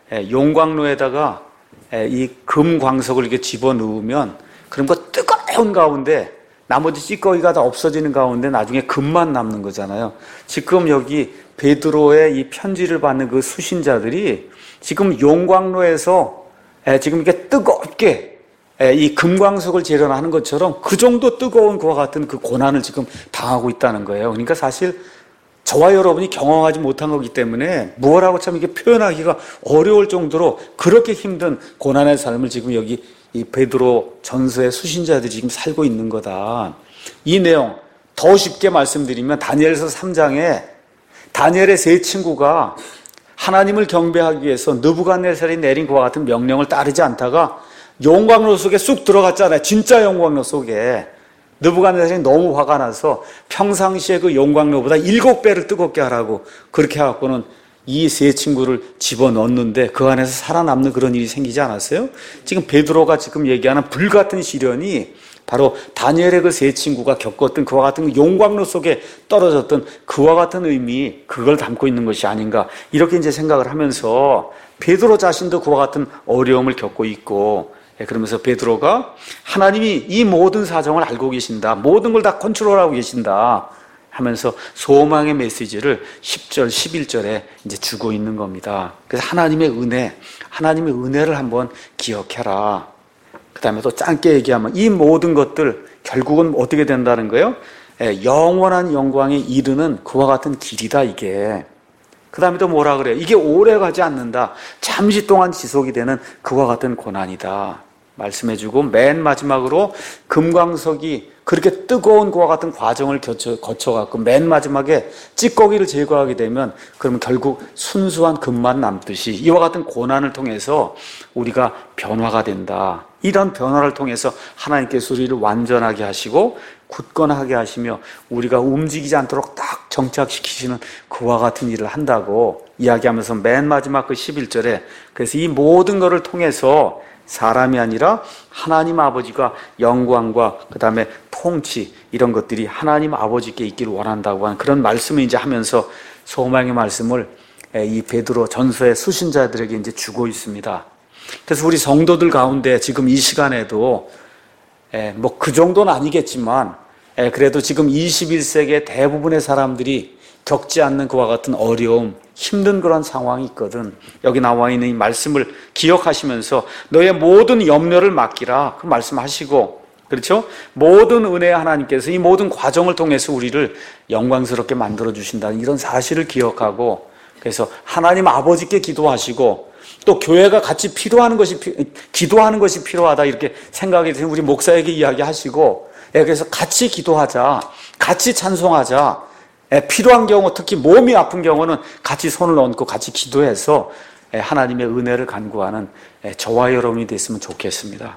용광로에다가 이 금광석을 이렇게 집어넣으면 그런 거 뜨거운 가운데 나머지 찌꺼기가 다 없어지는 가운데 나중에 금만 남는 거잖아요. 지금 여기 베드로의 이 편지를 받는 그 수신자들이 지금 용광로에서 지금 이렇게 뜨겁게 이 금광석을 재련하는 것처럼 그 정도 뜨거운 그와 같은 그 고난을 지금 당하고 있다는 거예요. 그러니까 사실 저와 여러분이 경험하지 못한 거기 때문에 무엇라고 참 이게 표현하기가 어려울 정도로 그렇게 힘든 고난의 삶을 지금 여기 이 베드로 전서의 수신자들이 지금 살고 있는 거다. 이 내용 더 쉽게 말씀드리면 다니엘서 삼 장에 다니엘의 세 친구가 하나님을 경배하기 위해서 느부갓네살이 내린 그와 같은 명령을 따르지 않다가 용광로 속에 쑥 들어갔잖아요. 진짜 용광로 속에. 느부갓네살이 너무 화가 나서 평상시에 그 용광로보다 일곱 배를 뜨겁게 하라고 그렇게 해갖고는 이 세 친구를 집어넣었는데 그 안에서 살아남는 그런 일이 생기지 않았어요? 지금 베드로가 지금 얘기하는 불같은 시련이 바로 다니엘의 그 세 친구가 겪었던 그와 같은 용광로 속에 떨어졌던 그와 같은 의미, 그걸 담고 있는 것이 아닌가, 이렇게 이제 생각을 하면서 베드로 자신도 그와 같은 어려움을 겪고 있고, 그러면서 베드로가 하나님이 이 모든 사정을 알고 계신다, 모든 걸 다 컨트롤하고 계신다 하면서 소망의 메시지를 십 절, 십일 절에 이제 주고 있는 겁니다. 그래서 하나님의 은혜, 하나님의 은혜를 한번 기억해라. 그 다음에 또 짧게 얘기하면 이 모든 것들 결국은 어떻게 된다는 거예요? 예, 영원한 영광에 이르는 그와 같은 길이다, 이게. 그 다음에 또 뭐라 그래요? 이게 오래 가지 않는다. 잠시 동안 지속이 되는 그와 같은 고난이다 말씀해주고, 맨 마지막으로 금광석이 그렇게 뜨거운 그와 같은 과정을 거쳐, 거쳐갖고 맨 마지막에 찌꺼기를 제거하게 되면 그러면 결국 순수한 금만 남듯이 이와 같은 고난을 통해서 우리가 변화가 된다. 이런 변화를 통해서 하나님께서 우리를 완전하게 하시고 굳건하게 하시며 우리가 움직이지 않도록 딱 정착시키시는 그와 같은 일을 한다고 이야기하면서 맨 마지막 그 십일 절에, 그래서 이 모든 것을 통해서 사람이 아니라 하나님 아버지가 영광과 그 다음에 통치, 이런 것들이 하나님 아버지께 있기를 원한다고 하는 그런 말씀을 이제 하면서 소망의 말씀을 이 베드로 전서의 수신자들에게 이제 주고 있습니다. 그래서 우리 성도들 가운데 지금 이 시간에도 뭐 그 정도는 아니겠지만 그래도 지금 이십일 세기의 대부분의 사람들이 겪지 않는 그와 같은 어려움, 힘든 그런 상황이 있거든. 여기 나와 있는 이 말씀을 기억하시면서 너의 모든 염려를 맡기라, 그 말씀하시고, 그렇죠? 모든 은혜 하나님께서 이 모든 과정을 통해서 우리를 영광스럽게 만들어 주신다는 이런 사실을 기억하고, 그래서 하나님 아버지께 기도하시고 또 교회가 같이 필요한 것이 기도하는 것이 필요하다, 이렇게 생각이 되는 우리 목사에게 이야기하시고, 그래서 같이 기도하자, 같이 찬송하자, 필요한 경우, 특히 몸이 아픈 경우는 같이 손을 얹고 같이 기도해서 하나님의 은혜를 간구하는 저와 여러분이 됐으면 좋겠습니다.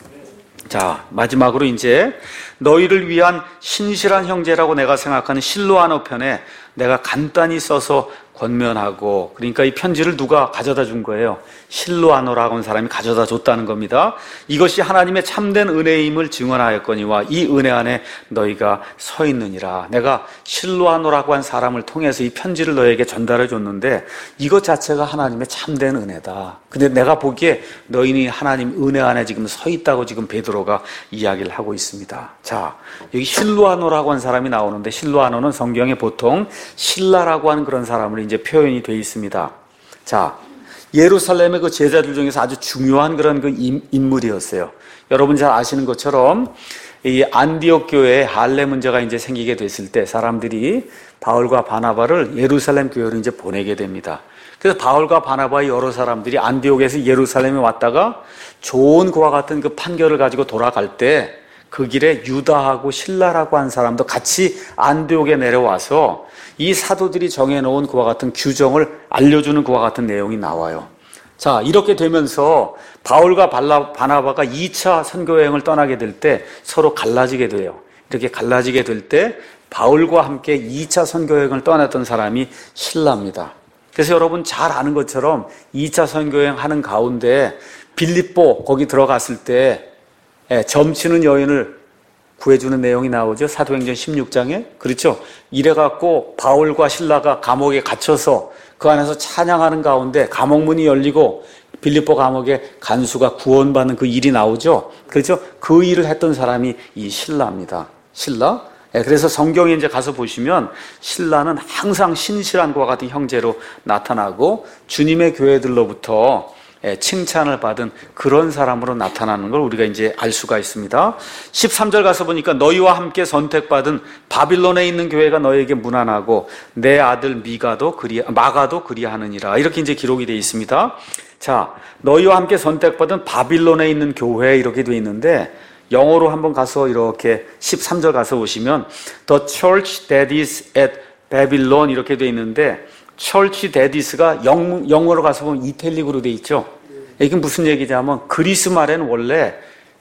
자, 마지막으로 이제 너희를 위한 신실한 형제라고 내가 생각하는 실로아노 편에 내가 간단히 써서 권면하고, 그러니까 이 편지를 누가 가져다 준 거예요? 실로아노라고 하는 사람이 가져다 줬다는 겁니다. 이것이 하나님의 참된 은혜임을 증언하였거니와 이 은혜 안에 너희가 서 있느니라. 내가 실로아노라고 한 사람을 통해서 이 편지를 너에게 전달해 줬는데 이것 자체가 하나님의 참된 은혜다. 근데 내가 보기에 너희는 하나님 은혜 안에 지금 서 있다고 지금 베드로가 이야기를 하고 있습니다. 자, 여기 실로아노라고 한 사람이 나오는데, 실로아노는 성경에 보통 신라라고 하는 그런 사람을 이제 표현이 되어 있습니다. 자, 예루살렘의 그 제자들 중에서 아주 중요한 그런 그 인물이었어요. 여러분 잘 아시는 것처럼 이 안디옥 교회에 할례 문제가 이제 생기게 됐을 때 사람들이 바울과 바나바를 예루살렘 교회로 이제 보내게 됩니다. 그래서 바울과 바나바의 여러 사람들이 안디옥에서 예루살렘에 왔다가 좋은 그와 같은 그 판결을 가지고 돌아갈 때 그 길에 유다하고 실라라고 한 사람도 같이 안디옥에 내려와서 이 사도들이 정해놓은 그와 같은 규정을 알려주는 그와 같은 내용이 나와요. 자, 이렇게 되면서 바울과 발라, 바나바가 이 차 선교여행을 떠나게 될 때 서로 갈라지게 돼요. 이렇게 갈라지게 될 때 바울과 함께 이 차 선교여행을 떠났던 사람이 실라입니다. 그래서 여러분 잘 아는 것처럼 이 차 선교여행 하는 가운데 빌립보 거기 들어갔을 때 점치는 여인을 구해주는 내용이 나오죠. 사도행전 십육 장에. 그렇죠. 이래갖고 바울과 실라가 감옥에 갇혀서 그 안에서 찬양하는 가운데 감옥문이 열리고 빌립보 감옥의 간수가 구원받는 그 일이 나오죠. 그렇죠. 그 일을 했던 사람이 이 실라입니다. 실라. 그래서 성경에 이제 가서 보시면 실라는 항상 신실한 것과 같은 형제로 나타나고 주님의 교회들로부터 칭찬을 받은 그런 사람으로 나타나는 걸 우리가 이제 알 수가 있습니다. 십삼 절 가서 보니까 너희와 함께 선택받은 바빌론에 있는 교회가 너희에게 문안하고 내 아들 미가도 그리 마가도 그리하느니라, 이렇게 이제 기록이 되어 있습니다. 자, 너희와 함께 선택받은 바빌론에 있는 교회, 이렇게 되어 있는데 영어로 한번 가서 이렇게 십삼 절 가서 보시면 The church that is at Babylon 이렇게 되어 있는데, 철치 데디스가 영, 영어로 가서 보면 이탈릭으로 돼 있죠. 이게 무슨 얘기냐면 그리스 말에는 원래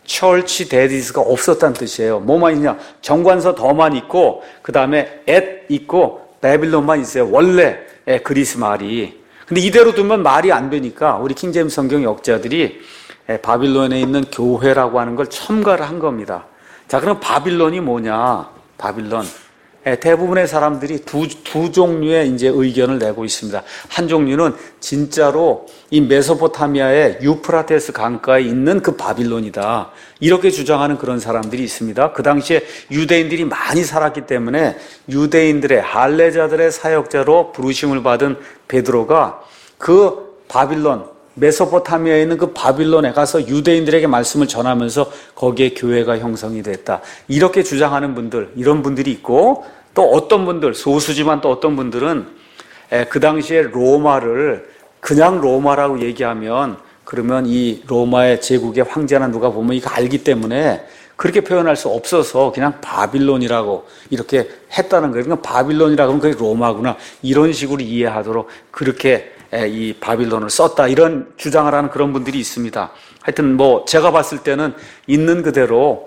철치 데디스가 없었다는 뜻이에요. 뭐만 있냐? 정관서 더만 있고 그 다음에 앳 있고 바빌론만 있어요. 원래 그리스 말이. 근데 이대로 두면 말이 안 되니까 우리 킹제임스 성경 역자들이 바빌론에 있는 교회라고 하는 걸 첨가를 한 겁니다. 자, 그럼 바빌론이 뭐냐? 바빌론. 대부분의 사람들이 두, 두 종류의 이제 의견을 내고 있습니다. 한 종류는 진짜로 이 메소포타미아의 유프라테스 강가에 있는 그 바빌론이다, 이렇게 주장하는 그런 사람들이 있습니다. 그 당시에 유대인들이 많이 살았기 때문에 유대인들의 할례자들의 사역자로 부르심을 받은 베드로가 그 바빌론, 메소포타미아에 있는 그 바빌론에 가서 유대인들에게 말씀을 전하면서 거기에 교회가 형성이 됐다, 이렇게 주장하는 분들, 이런 분들이 있고, 또 어떤 분들, 소수지만 또 어떤 분들은 그 당시에 로마를 그냥 로마라고 얘기하면, 그러면 이 로마의 제국의 황제나 누가 보면 이거 알기 때문에 그렇게 표현할 수 없어서 그냥 바빌론이라고 이렇게 했다는 거예요. 그러니까 바빌론이라고 하면 그게 로마구나, 이런 식으로 이해하도록 그렇게 이 바빌론을 썼다, 이런 주장을 하는 그런 분들이 있습니다. 하여튼 뭐 제가 봤을 때는 있는 그대로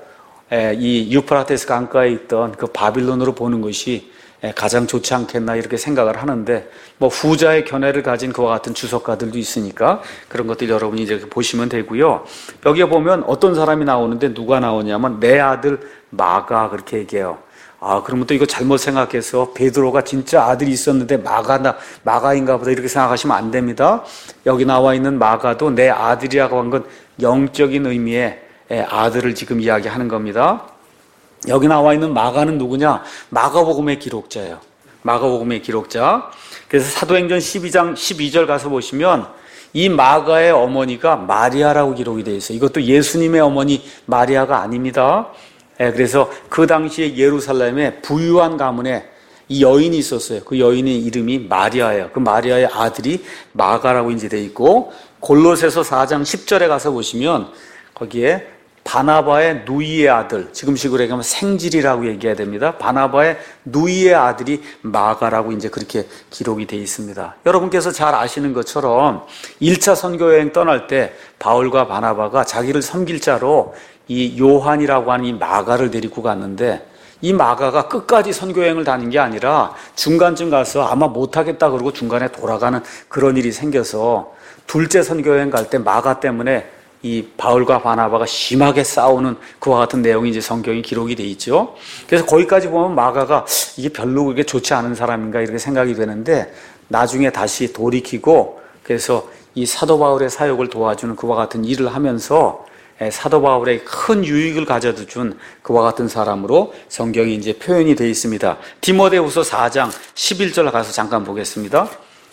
이 유프라테스 강가에 있던 그 바빌론으로 보는 것이 가장 좋지 않겠나, 이렇게 생각을 하는데, 뭐 후자의 견해를 가진 그와 같은 주석가들도 있으니까 그런 것들 여러분이 이제 보시면 되고요. 여기에 보면 어떤 사람이 나오는데, 누가 나오냐면 내 아들 마가, 그렇게 얘기해요. 아, 그러면 또 이거 잘못 생각해서 베드로가 진짜 아들이 있었는데 마가나, 마가인가 보다 이렇게 생각하시면 안 됩니다. 여기 나와 있는 마가도 내 아들이라고 한 건 영적인 의미의 아들을 지금 이야기하는 겁니다. 여기 나와 있는 마가는 누구냐? 마가복음의 기록자예요. 마가복음의 기록자. 그래서 사도행전 십이 장 십이 절 가서 보시면 이 마가의 어머니가 마리아라고 기록이 되어 있어요. 이것도 예수님의 어머니 마리아가 아닙니다. 그래서 그 당시에 예루살렘에 부유한 가문에 이 여인이 있었어요. 그 여인의 이름이 마리아예요. 그 마리아의 아들이 마가라고 이제 되어 있고, 골로새서 사 장 십 절에 가서 보시면 거기에 바나바의 누이의 아들, 지금식으로 얘기하면 생질이라고 얘기해야 됩니다. 바나바의 누이의 아들이 마가라고 이제 그렇게 기록이 되어 있습니다. 여러분께서 잘 아시는 것처럼 일 차 선교여행 떠날 때 바울과 바나바가 자기를 섬길 자로 이 요한이라고 하는 이 마가를 데리고 갔는데, 이 마가가 끝까지 선교여행을 다닌 게 아니라 중간쯤 가서 아마 못하겠다 그러고 중간에 돌아가는 그런 일이 생겨서 둘째 선교여행 갈 때 마가 때문에 이 바울과 바나바가 심하게 싸우는 그와 같은 내용이 이제 성경에 기록이 돼 있죠. 그래서 거기까지 보면 마가가 이게 별로 그게 좋지 않은 사람인가 이렇게 생각이 되는데, 나중에 다시 돌이키고 그래서 이 사도 바울의 사역을 도와주는 그와 같은 일을 하면서 사도 바울의 큰 유익을 가져다 준 그와 같은 사람으로 성경이 이제 표현이 되어 있습니다. 디모데후서 사 장 십일 절 가서 잠깐 보겠습니다.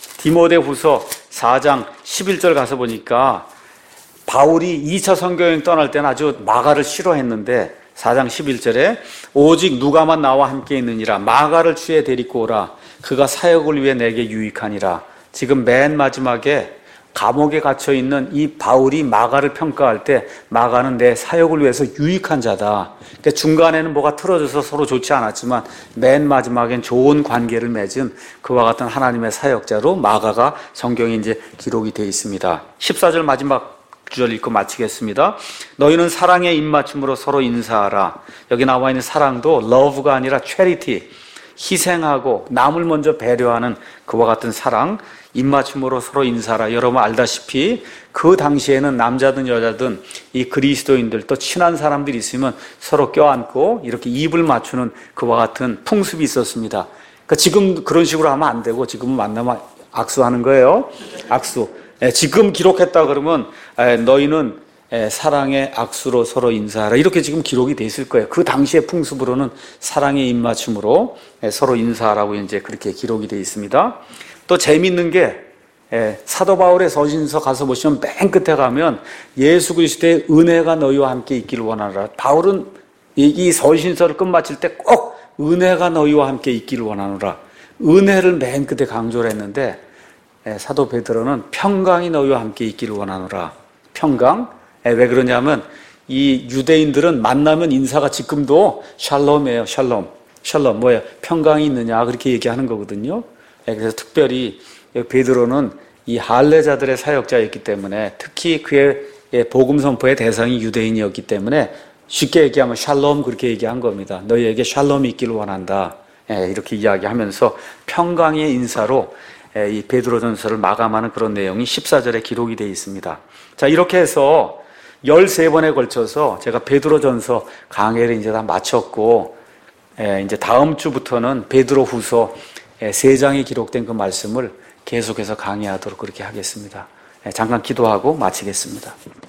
디모데후서 사 장 십일 절 가서 보니까 바울이 이 차 선교여행 떠날 때는 아주 마가를 싫어했는데, 사 장 십일 절에 오직 누가만 나와 함께 있느니라, 마가를 주에 데리고 오라, 그가 사역을 위해 내게 유익하니라. 지금 맨 마지막에 감옥에 갇혀 있는 이 바울이 마가를 평가할 때 마가는 내 사역을 위해서 유익한 자다. 그러니까 중간에는 뭐가 틀어져서 서로 좋지 않았지만 맨 마지막엔 좋은 관계를 맺은 그와 같은 하나님의 사역자로 마가가 성경에 이제 기록이 되어 있습니다. 십사 절 마지막 구절 읽고 마치겠습니다. 너희는 사랑의 입맞춤으로 서로 인사하라. 여기 나와 있는 사랑도 love가 아니라 charity, 희생하고 남을 먼저 배려하는 그와 같은 사랑, 입맞춤으로 서로 인사하라. 여러분 알다시피 그 당시에는 남자든 여자든 이 그리스도인들 또 친한 사람들이 있으면 서로 껴안고 이렇게 입을 맞추는 그와 같은 풍습이 있었습니다. 그러니까 지금 그런 식으로 하면 안 되고, 지금은 만나면 악수하는 거예요. 악수. 지금 기록했다 그러면 너희는 사랑의 악수로 서로 인사하라, 이렇게 지금 기록이 돼 있을 거예요. 그 당시의 풍습으로는 사랑의 입맞춤으로 서로 인사하라고 이제 그렇게 기록이 돼 있습니다. 또 재미있는 게 사도 바울의 서신서 가서 보시면 맨 끝에 가면 예수 그리스도의 은혜가 너희와 함께 있기를 원하노라. 바울은 이 서신서를 끝마칠 때 꼭 은혜가 너희와 함께 있기를 원하노라, 은혜를 맨 끝에 강조를 했는데, 사도 베드로는 평강이 너희와 함께 있기를 원하노라. 평강. 왜 그러냐면 이 유대인들은 만나면 인사가 지금도 샬롬이에요. 샬롬. 샬롬 뭐예요? 평강이 있느냐, 그렇게 얘기하는 거거든요. 그래서 특별히 베드로는 이 할례자들의 사역자였기 때문에, 특히 그의 복음 선포의 대상이 유대인이었기 때문에 쉽게 얘기하면 샬롬, 그렇게 얘기한 겁니다. 너희에게 샬롬이 있기를 원한다, 이렇게 이야기하면서 평강의 인사로 이 베드로전서를 마감하는 그런 내용이 십사 절에 기록이 되어 있습니다. 자, 이렇게 해서 열세 번에 걸쳐서 제가 베드로전서 강해를 이제 다 마쳤고, 이제 다음 주부터는 베드로후서 세 장에 기록된 그 말씀을 계속해서 강의하도록 그렇게 하겠습니다. 잠깐 기도하고 마치겠습니다.